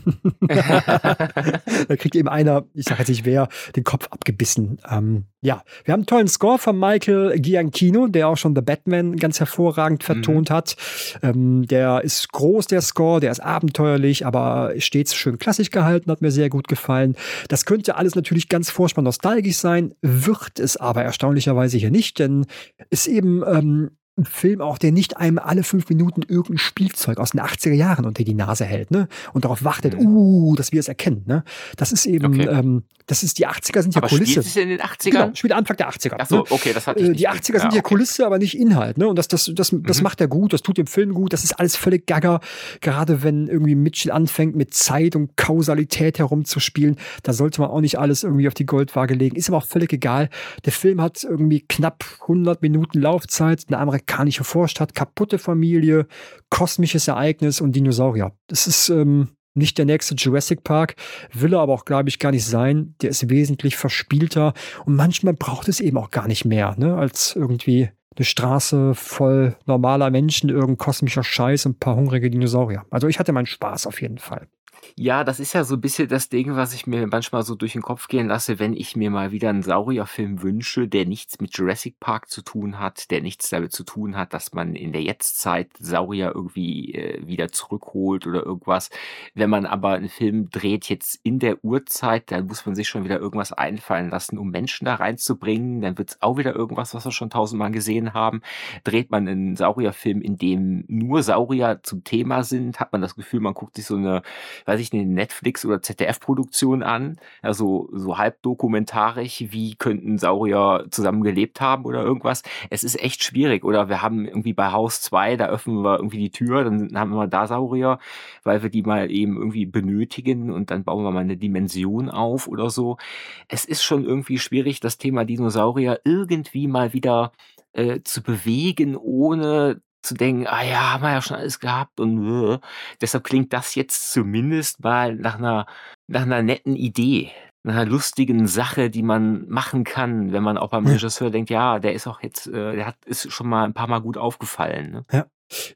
Da kriegt eben einer, ich sage jetzt nicht wer, den Kopf abgebissen. Wir haben einen tollen Score von Michael Giacchino, der auch schon The Batman ganz hervorragend vertont hat. Der ist groß, der Score, der ist abenteuerlich, aber stets schön klassisch gehalten, hat mir sehr gut gefallen. Das könnte alles natürlich ganz furchtbar nostalgisch sein, wird es aber erstaunlicherweise hier nicht, denn ist eben ein Film auch, der nicht einem alle 5 Minuten irgendein Spielzeug aus den 80er Jahren unter die Nase hält, ne? Und darauf wartet, dass wir es erkennen, ne? Das ist eben, die 80er sind ja aber Kulisse. Spielt es in den 80ern? Genau, spielt Anfang der 80er. Ach so, okay, das hatte ich nicht. Die 80er sind ja Kulisse, aber nicht Inhalt, ne? Und das macht er gut, das tut dem Film gut, das ist alles völlig gaga. Gerade wenn irgendwie Mitchell anfängt, mit Zeit und Kausalität herumzuspielen, da sollte man auch nicht alles irgendwie auf die Goldwaage legen. Ist aber auch völlig egal. Der Film hat irgendwie knapp 100 Minuten Laufzeit, eine amerikanische Vorstadt, kaputte Familie, kosmisches Ereignis und Dinosaurier. Das ist nicht der nächste Jurassic Park, will er aber auch, glaube ich, gar nicht sein. Der ist wesentlich verspielter und manchmal braucht es eben auch gar nicht mehr, ne, als irgendwie eine Straße voll normaler Menschen, irgendein kosmischer Scheiß und ein paar hungrige Dinosaurier. Also ich hatte meinen Spaß auf jeden Fall. Ja, das ist ja so ein bisschen das Ding, was ich mir manchmal so durch den Kopf gehen lasse, wenn ich mir mal wieder einen Saurierfilm wünsche, der nichts mit Jurassic Park zu tun hat, der nichts damit zu tun hat, dass man in der Jetztzeit Saurier irgendwie wieder zurückholt oder irgendwas. Wenn man aber einen Film dreht jetzt in der Urzeit, dann muss man sich schon wieder irgendwas einfallen lassen, um Menschen da reinzubringen. Dann wird's auch wieder irgendwas, was wir schon 1000-mal gesehen haben. Dreht man einen Saurierfilm, in dem nur Saurier zum Thema sind, hat man das Gefühl, man guckt sich so eine, weiß ich, eine Netflix- oder ZDF-Produktion an, also so halb dokumentarisch, wie könnten Saurier zusammen gelebt haben oder irgendwas. Es ist echt schwierig. Oder wir haben irgendwie bei Haus 2, da öffnen wir irgendwie die Tür, dann haben wir da Saurier, weil wir die mal eben irgendwie benötigen und dann bauen wir mal eine Dimension auf oder so. Es ist schon irgendwie schwierig, das Thema Dinosaurier irgendwie mal wieder zu bewegen, ohne zu denken, haben wir ja schon alles gehabt und deshalb klingt das jetzt zumindest mal nach einer netten Idee, nach einer lustigen Sache, die man machen kann, wenn man auch beim Regisseur denkt, ja, der ist auch jetzt, ist schon mal ein paar Mal gut aufgefallen. Ne?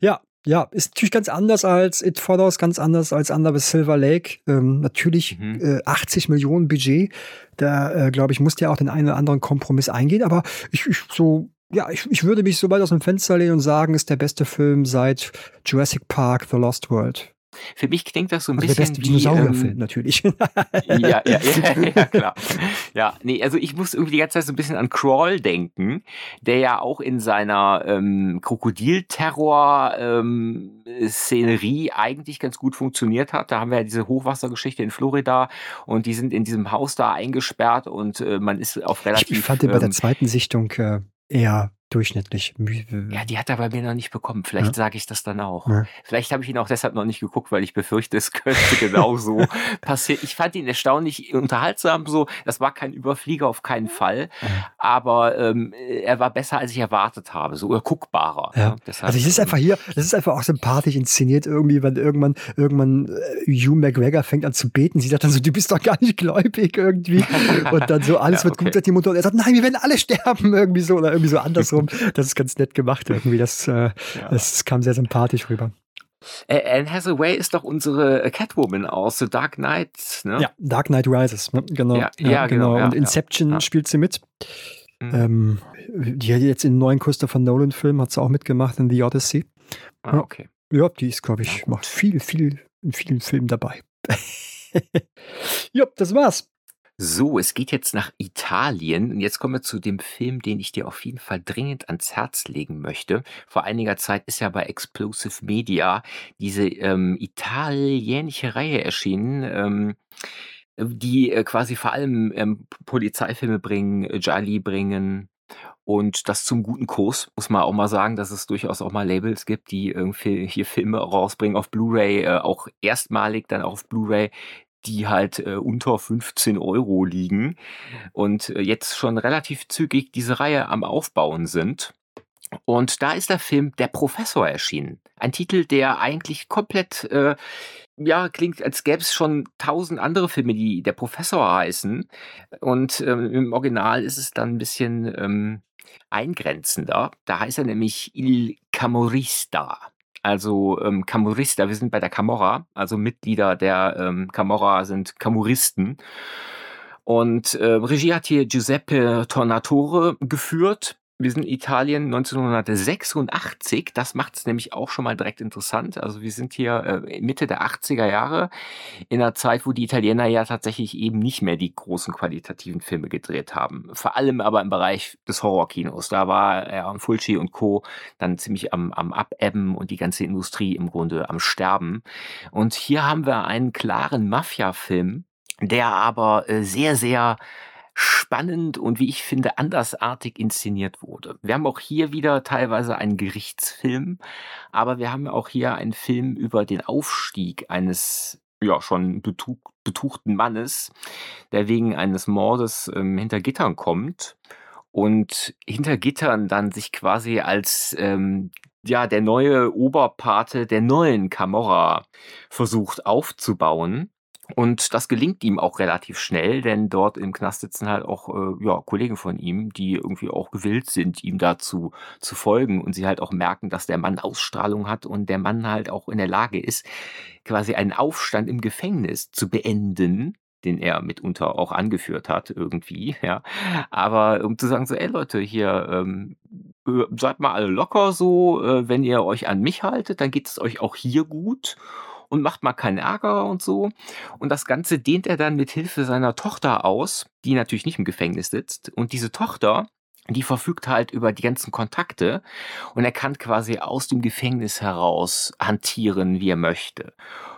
Ja, ist natürlich ganz anders als It Follows, ganz anders als Under the Silver Lake. Natürlich 80 Millionen Budget, da glaube ich, muss der auch den einen oder anderen Kompromiss eingehen, aber ich würde mich so weit aus dem Fenster lehnen und sagen, ist der beste Film seit Jurassic Park, The Lost World. Für mich klingt das so ein Also bisschen der beste Dinosaurierfilm natürlich. Ja, klar. Ja, nee, also ich muss irgendwie die ganze Zeit so ein bisschen an Crawl denken, der ja auch in seiner Krokodilterror-Szenerie eigentlich ganz gut funktioniert hat. Da haben wir ja diese Hochwassergeschichte in Florida und die sind in diesem Haus da eingesperrt und man ist auf relativ... Ich fand den bei der zweiten Sichtung eher durchschnittlich. Ja, die hat er bei mir noch nicht bekommen. Vielleicht sage ich das dann auch. Ja. Vielleicht habe ich ihn auch deshalb noch nicht geguckt, weil ich befürchte, es könnte genauso passieren. Ich fand ihn erstaunlich unterhaltsam. So, das war kein Überflieger, auf keinen Fall. Aber er war besser, als ich erwartet habe. So, oder guckbarer. Ja. Deshalb, also das ist einfach auch sympathisch inszeniert irgendwie, wenn irgendwann Hugh McGregor fängt an zu beten. Sie sagt dann so, du bist doch gar nicht gläubig irgendwie. Und dann so, alles wird gut seit die Mutter. Und er sagt, nein, wir werden alle sterben irgendwie so oder irgendwie so andersrum. Das ist ganz nett gemacht irgendwie. Das kam sehr sympathisch rüber. Anne Hathaway ist doch unsere Catwoman aus The Dark Knight, ne? Ja, Dark Knight Rises, ne? Genau. Ja, genau, Und ja, Inception ja. spielt sie mit. Mhm. Die hat jetzt in den neuen Christopher Nolan-Film hat sie auch mitgemacht in The Odyssey. Ja. Okay. Ja, die ist, glaube ich, macht viel in vielen Filmen dabei. Ja, das war's. So, es geht jetzt nach Italien und jetzt kommen wir zu dem Film, den ich dir auf jeden Fall dringend ans Herz legen möchte. Vor einiger Zeit ist ja bei Explosive Media diese italienische Reihe erschienen, die quasi vor allem Polizeifilme bringen, Gialli bringen und das zum guten Kurs, muss man auch mal sagen, dass es durchaus auch mal Labels gibt, die irgendwie hier Filme rausbringen auf Blu-ray, auch erstmalig dann auch auf Blu-ray, die halt unter 15 € liegen und jetzt schon relativ zügig diese Reihe am Aufbauen sind. Und da ist der Film Der Professor erschienen. Ein Titel, der eigentlich komplett, ja, klingt, als gäbe es schon 1000 andere Filme, die Der Professor heißen. Und im Original ist es dann ein bisschen eingrenzender. Da heißt er nämlich Il Camorrista. Also Camorrista, wir sind bei der Camorra, also Mitglieder der Camorra sind Camorristen. Und Regie hat hier Giuseppe Tornatore geführt. Wir sind in Italien 1986. Das macht es nämlich auch schon mal direkt interessant. Also wir sind hier Mitte der 80er Jahre in einer Zeit, wo die Italiener ja tatsächlich eben nicht mehr die großen qualitativen Filme gedreht haben. Vor allem aber im Bereich des Horrorkinos. Da war Fulci und Co. dann ziemlich am Abebben und die ganze Industrie im Grunde am Sterben. Und hier haben wir einen klaren Mafia-Film, der aber sehr, sehr spannend und wie ich finde andersartig inszeniert wurde. Wir haben auch hier wieder teilweise einen Gerichtsfilm, aber wir haben auch hier einen Film über den Aufstieg eines ja schon betuchten Mannes, der wegen eines Mordes hinter Gittern kommt und hinter Gittern dann sich quasi als ja der neue Oberpate der neuen Camorra versucht aufzubauen. Und das gelingt ihm auch relativ schnell, denn dort im Knast sitzen halt auch ja, Kollegen von ihm, die irgendwie auch gewillt sind, ihm dazu zu folgen und sie halt auch merken, dass der Mann Ausstrahlung hat und der Mann halt auch in der Lage ist, quasi einen Aufstand im Gefängnis zu beenden, den er mitunter auch angeführt hat irgendwie, ja. Aber um zu sagen so, ey Leute, hier seid mal alle locker so, wenn ihr euch an mich haltet, dann geht es euch auch hier gut und macht mal keinen Ärger und so. Und das Ganze dehnt er dann mit Hilfe seiner Tochter aus, die natürlich nicht im Gefängnis sitzt. Und diese Tochter, die verfügt halt über die ganzen Kontakte und er kann quasi aus dem Gefängnis heraus hantieren, wie er möchte.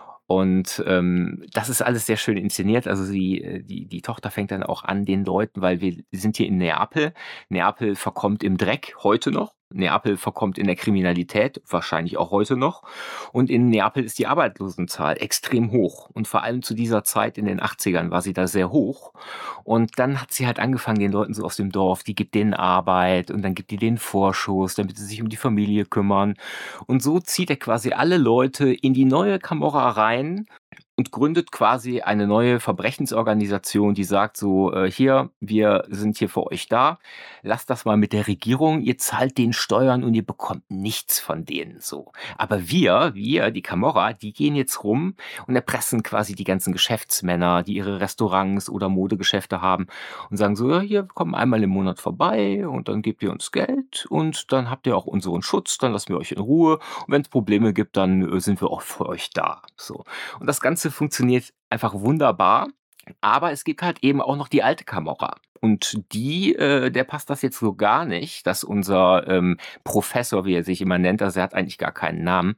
Und das ist alles sehr schön inszeniert. Also die Tochter fängt dann auch an den Leuten, weil wir sind hier in Neapel. Neapel verkommt im Dreck, heute noch. Neapel verkommt in der Kriminalität, wahrscheinlich auch heute noch. Und in Neapel ist die Arbeitslosenzahl extrem hoch. Und vor allem zu dieser Zeit in den 80ern war sie da sehr hoch. Und dann hat sie halt angefangen, den Leuten so aus dem Dorf, die gibt denen Arbeit und dann gibt die denen Vorschuss, damit sie sich um die Familie kümmern. Und so zieht er quasi alle Leute in die neue Camorra rein und gründet quasi eine neue Verbrechensorganisation, die sagt so, hier, wir sind hier für euch da, lasst das mal mit der Regierung, ihr zahlt den Steuern und ihr bekommt nichts von denen so. Aber wir, die Camorra, die gehen jetzt rum und erpressen quasi die ganzen Geschäftsmänner, die ihre Restaurants oder Modegeschäfte haben und sagen so, ja, hier, kommen einmal im Monat vorbei und dann gebt ihr uns Geld und dann habt ihr auch unseren Schutz, dann lassen wir euch in Ruhe und wenn es Probleme gibt, dann sind wir auch für euch da. So. Und das Ganze funktioniert einfach wunderbar. Aber es gibt halt eben auch noch die alte Camorra. Und die, der passt das jetzt so gar nicht, dass unser Professor, wie er sich immer nennt, also er hat eigentlich gar keinen Namen,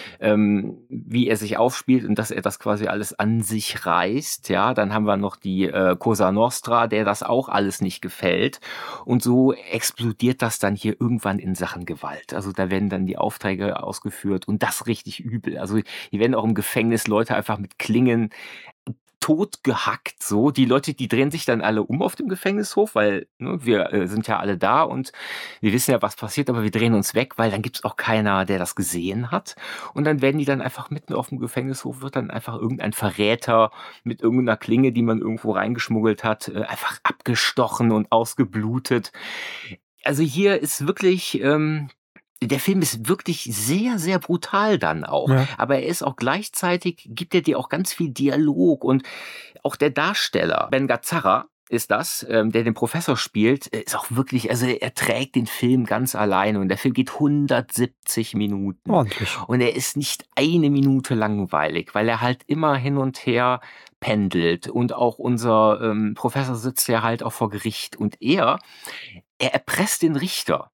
wie er sich aufspielt und dass er das quasi alles an sich reißt. Ja, dann haben wir noch die Cosa Nostra, der das auch alles nicht gefällt. Und so explodiert das dann hier irgendwann in Sachen Gewalt. Also da werden dann die Aufträge ausgeführt und das richtig übel. Also hier werden auch im Gefängnis Leute einfach mit Klingen totgehackt so. Die Leute, die drehen sich dann alle um auf dem Gefängnishof, weil wir sind ja alle da und wir wissen ja, was passiert, aber wir drehen uns weg, weil dann gibt's auch keiner, der das gesehen hat. Und dann werden die dann einfach mitten auf dem Gefängnishof, wird dann einfach irgendein Verräter mit irgendeiner Klinge, die man irgendwo reingeschmuggelt hat, einfach abgestochen und ausgeblutet. Also hier ist wirklich der Film ist wirklich sehr, sehr brutal dann auch. Ja. Aber er ist auch gleichzeitig, gibt er dir auch ganz viel Dialog und auch der Darsteller, Ben Gazzara ist das, der den Professor spielt, ist auch wirklich, also er trägt den Film ganz alleine und der Film geht 170 Minuten. Ordentlich. Und er ist nicht eine Minute langweilig, weil er halt immer hin und her pendelt und auch unser Professor sitzt ja halt auch vor Gericht und er erpresst den Richter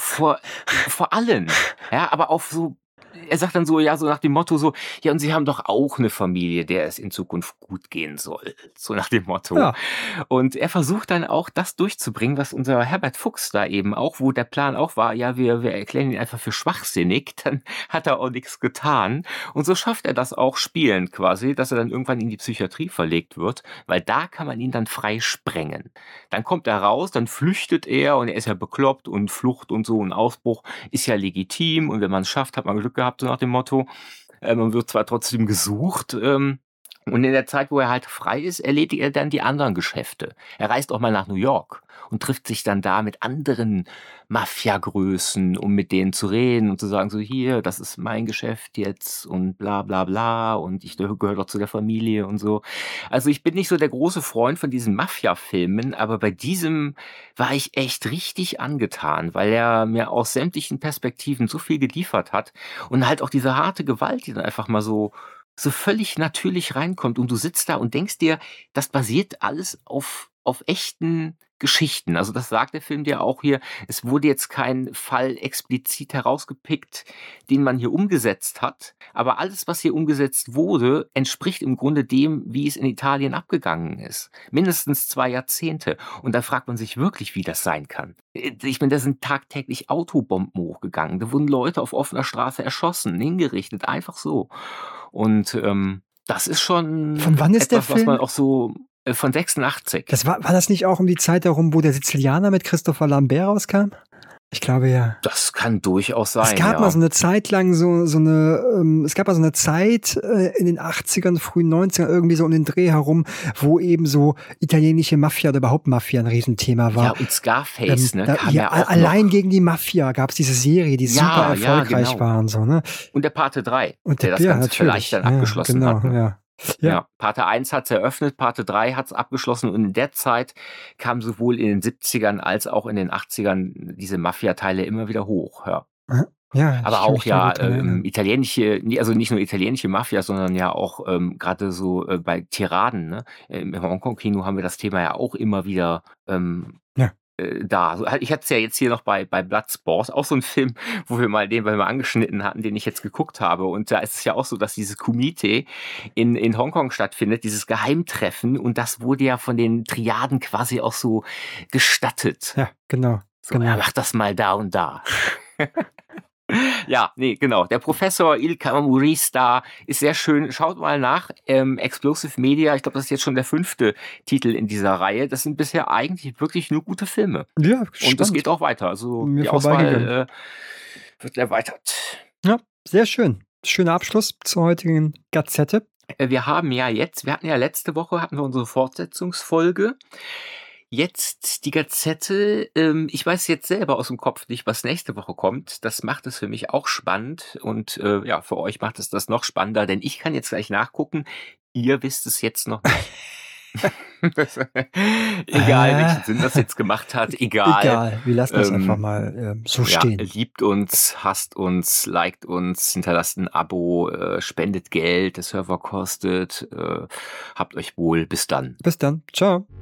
vor allen, ja, aber auf so, er sagt dann so, ja, so nach dem Motto so, ja, und Sie haben doch auch eine Familie, der es in Zukunft gut gehen soll, so nach dem Motto. Ja. Und er versucht dann auch das durchzubringen, was unser Herbert Fuchs da eben auch, wo der Plan auch war, ja, wir erklären ihn einfach für schwachsinnig, dann hat er auch nichts getan. Und so schafft er das auch spielend quasi, dass er dann irgendwann in die Psychiatrie verlegt wird, weil da kann man ihn dann frei sprengen. Dann kommt er raus, dann flüchtet er und er ist ja bekloppt und Flucht und so, ein Ausbruch ist ja legitim und wenn man es schafft, hat man Glück gehabt, so nach dem Motto. Man wird zwar trotzdem gesucht, und in der Zeit, wo er halt frei ist, erledigt er dann die anderen Geschäfte. Er reist auch mal nach New York und trifft sich dann da mit anderen Mafia-Größen, um mit denen zu reden und zu sagen, so hier, das ist mein Geschäft jetzt und bla bla bla und ich gehöre doch zu der Familie und so. Also ich bin nicht so der große Freund von diesen Mafia-Filmen, aber bei diesem war ich echt richtig angetan, weil er mir aus sämtlichen Perspektiven so viel geliefert hat und halt auch diese harte Gewalt, die dann einfach mal so völlig natürlich reinkommt und du sitzt da und denkst dir, das basiert alles auf echten Geschichten. Also das sagt der Film dir auch hier. Es wurde jetzt kein Fall explizit herausgepickt, den man hier umgesetzt hat. Aber alles, was hier umgesetzt wurde, entspricht im Grunde dem, wie es in Italien abgegangen ist. Mindestens 2 Jahrzehnte. Und da fragt man sich wirklich, wie das sein kann. Ich meine, da sind tagtäglich Autobomben hochgegangen. Da wurden Leute auf offener Straße erschossen, hingerichtet, einfach so. Und das ist schon Von wann ist der etwas, was man Film? auch so von 86. Das war das nicht auch um die Zeit herum, wo der Sizilianer mit Christopher Lambert rauskam? Ich glaube ja. Das kann durchaus sein, Es gab ja. mal so eine Zeit lang es gab mal so eine Zeit in den 80ern, frühen 90ern, irgendwie so um den Dreh herum, wo eben so italienische Mafia oder überhaupt Mafia ein Riesenthema war. Ja, und Scarface, ne, kam ja, ja auch allein noch. gegen die Mafia gab es diese Serie, die Ja, super ja, erfolgreich genau. war und so, ne? Und der Pate 3, Und der das ja, Ganze natürlich. vielleicht dann Ja, abgeschlossen genau, hat. Ne? ja. Ja, Pate 1 hat's eröffnet, Pate 3 hat's abgeschlossen und in der Zeit kamen sowohl in den 70ern als auch in den 80ern diese Mafia-Teile immer wieder hoch. Ja. Ja, Aber ich kann auch mich da ja gut dran erinnern. italienische, also nicht nur italienische Mafia, sondern ja auch gerade so bei Tiraden. Ne? Im Hongkong-Kino haben wir das Thema ja auch immer wieder Ja. da. Ich hatte es ja jetzt hier noch bei Bloodsport, auch so ein Film, den wir mal angeschnitten hatten, den ich jetzt geguckt habe. Und da ist es ja auch so, dass dieses Kumite in Hongkong stattfindet, dieses Geheimtreffen. Und das wurde ja von den Triaden quasi auch so gestattet. Ja, genau. So, ja, mach das mal da und da. Ja, nee, genau. Der Professor Il Camorrista ist sehr schön. Schaut mal nach. Explosive Media, ich glaube, das ist jetzt schon der 5. Titel in dieser Reihe. Das sind bisher eigentlich wirklich nur gute Filme. Ja, und das geht auch weiter. Also Mir die vorbeigegangen. Auswahl wird erweitert. Ja, sehr schön. Schöner Abschluss zur heutigen Gazette. Wir hatten ja letzte Woche unsere Fortsetzungsfolge. Jetzt die Gazette. Ich weiß jetzt selber aus dem Kopf nicht, was nächste Woche kommt. Das macht es für mich auch spannend. Und ja, für euch macht es das noch spannender, denn ich kann jetzt gleich nachgucken. Ihr wisst es jetzt noch nicht. Egal, welchen Sinn das jetzt gemacht hat, egal. Egal, wir lassen das einfach mal so stehen. Ja, liebt uns, hasst uns, liked uns, hinterlasst ein Abo, spendet Geld, der Server kostet. Habt euch wohl, bis dann. Bis dann, ciao.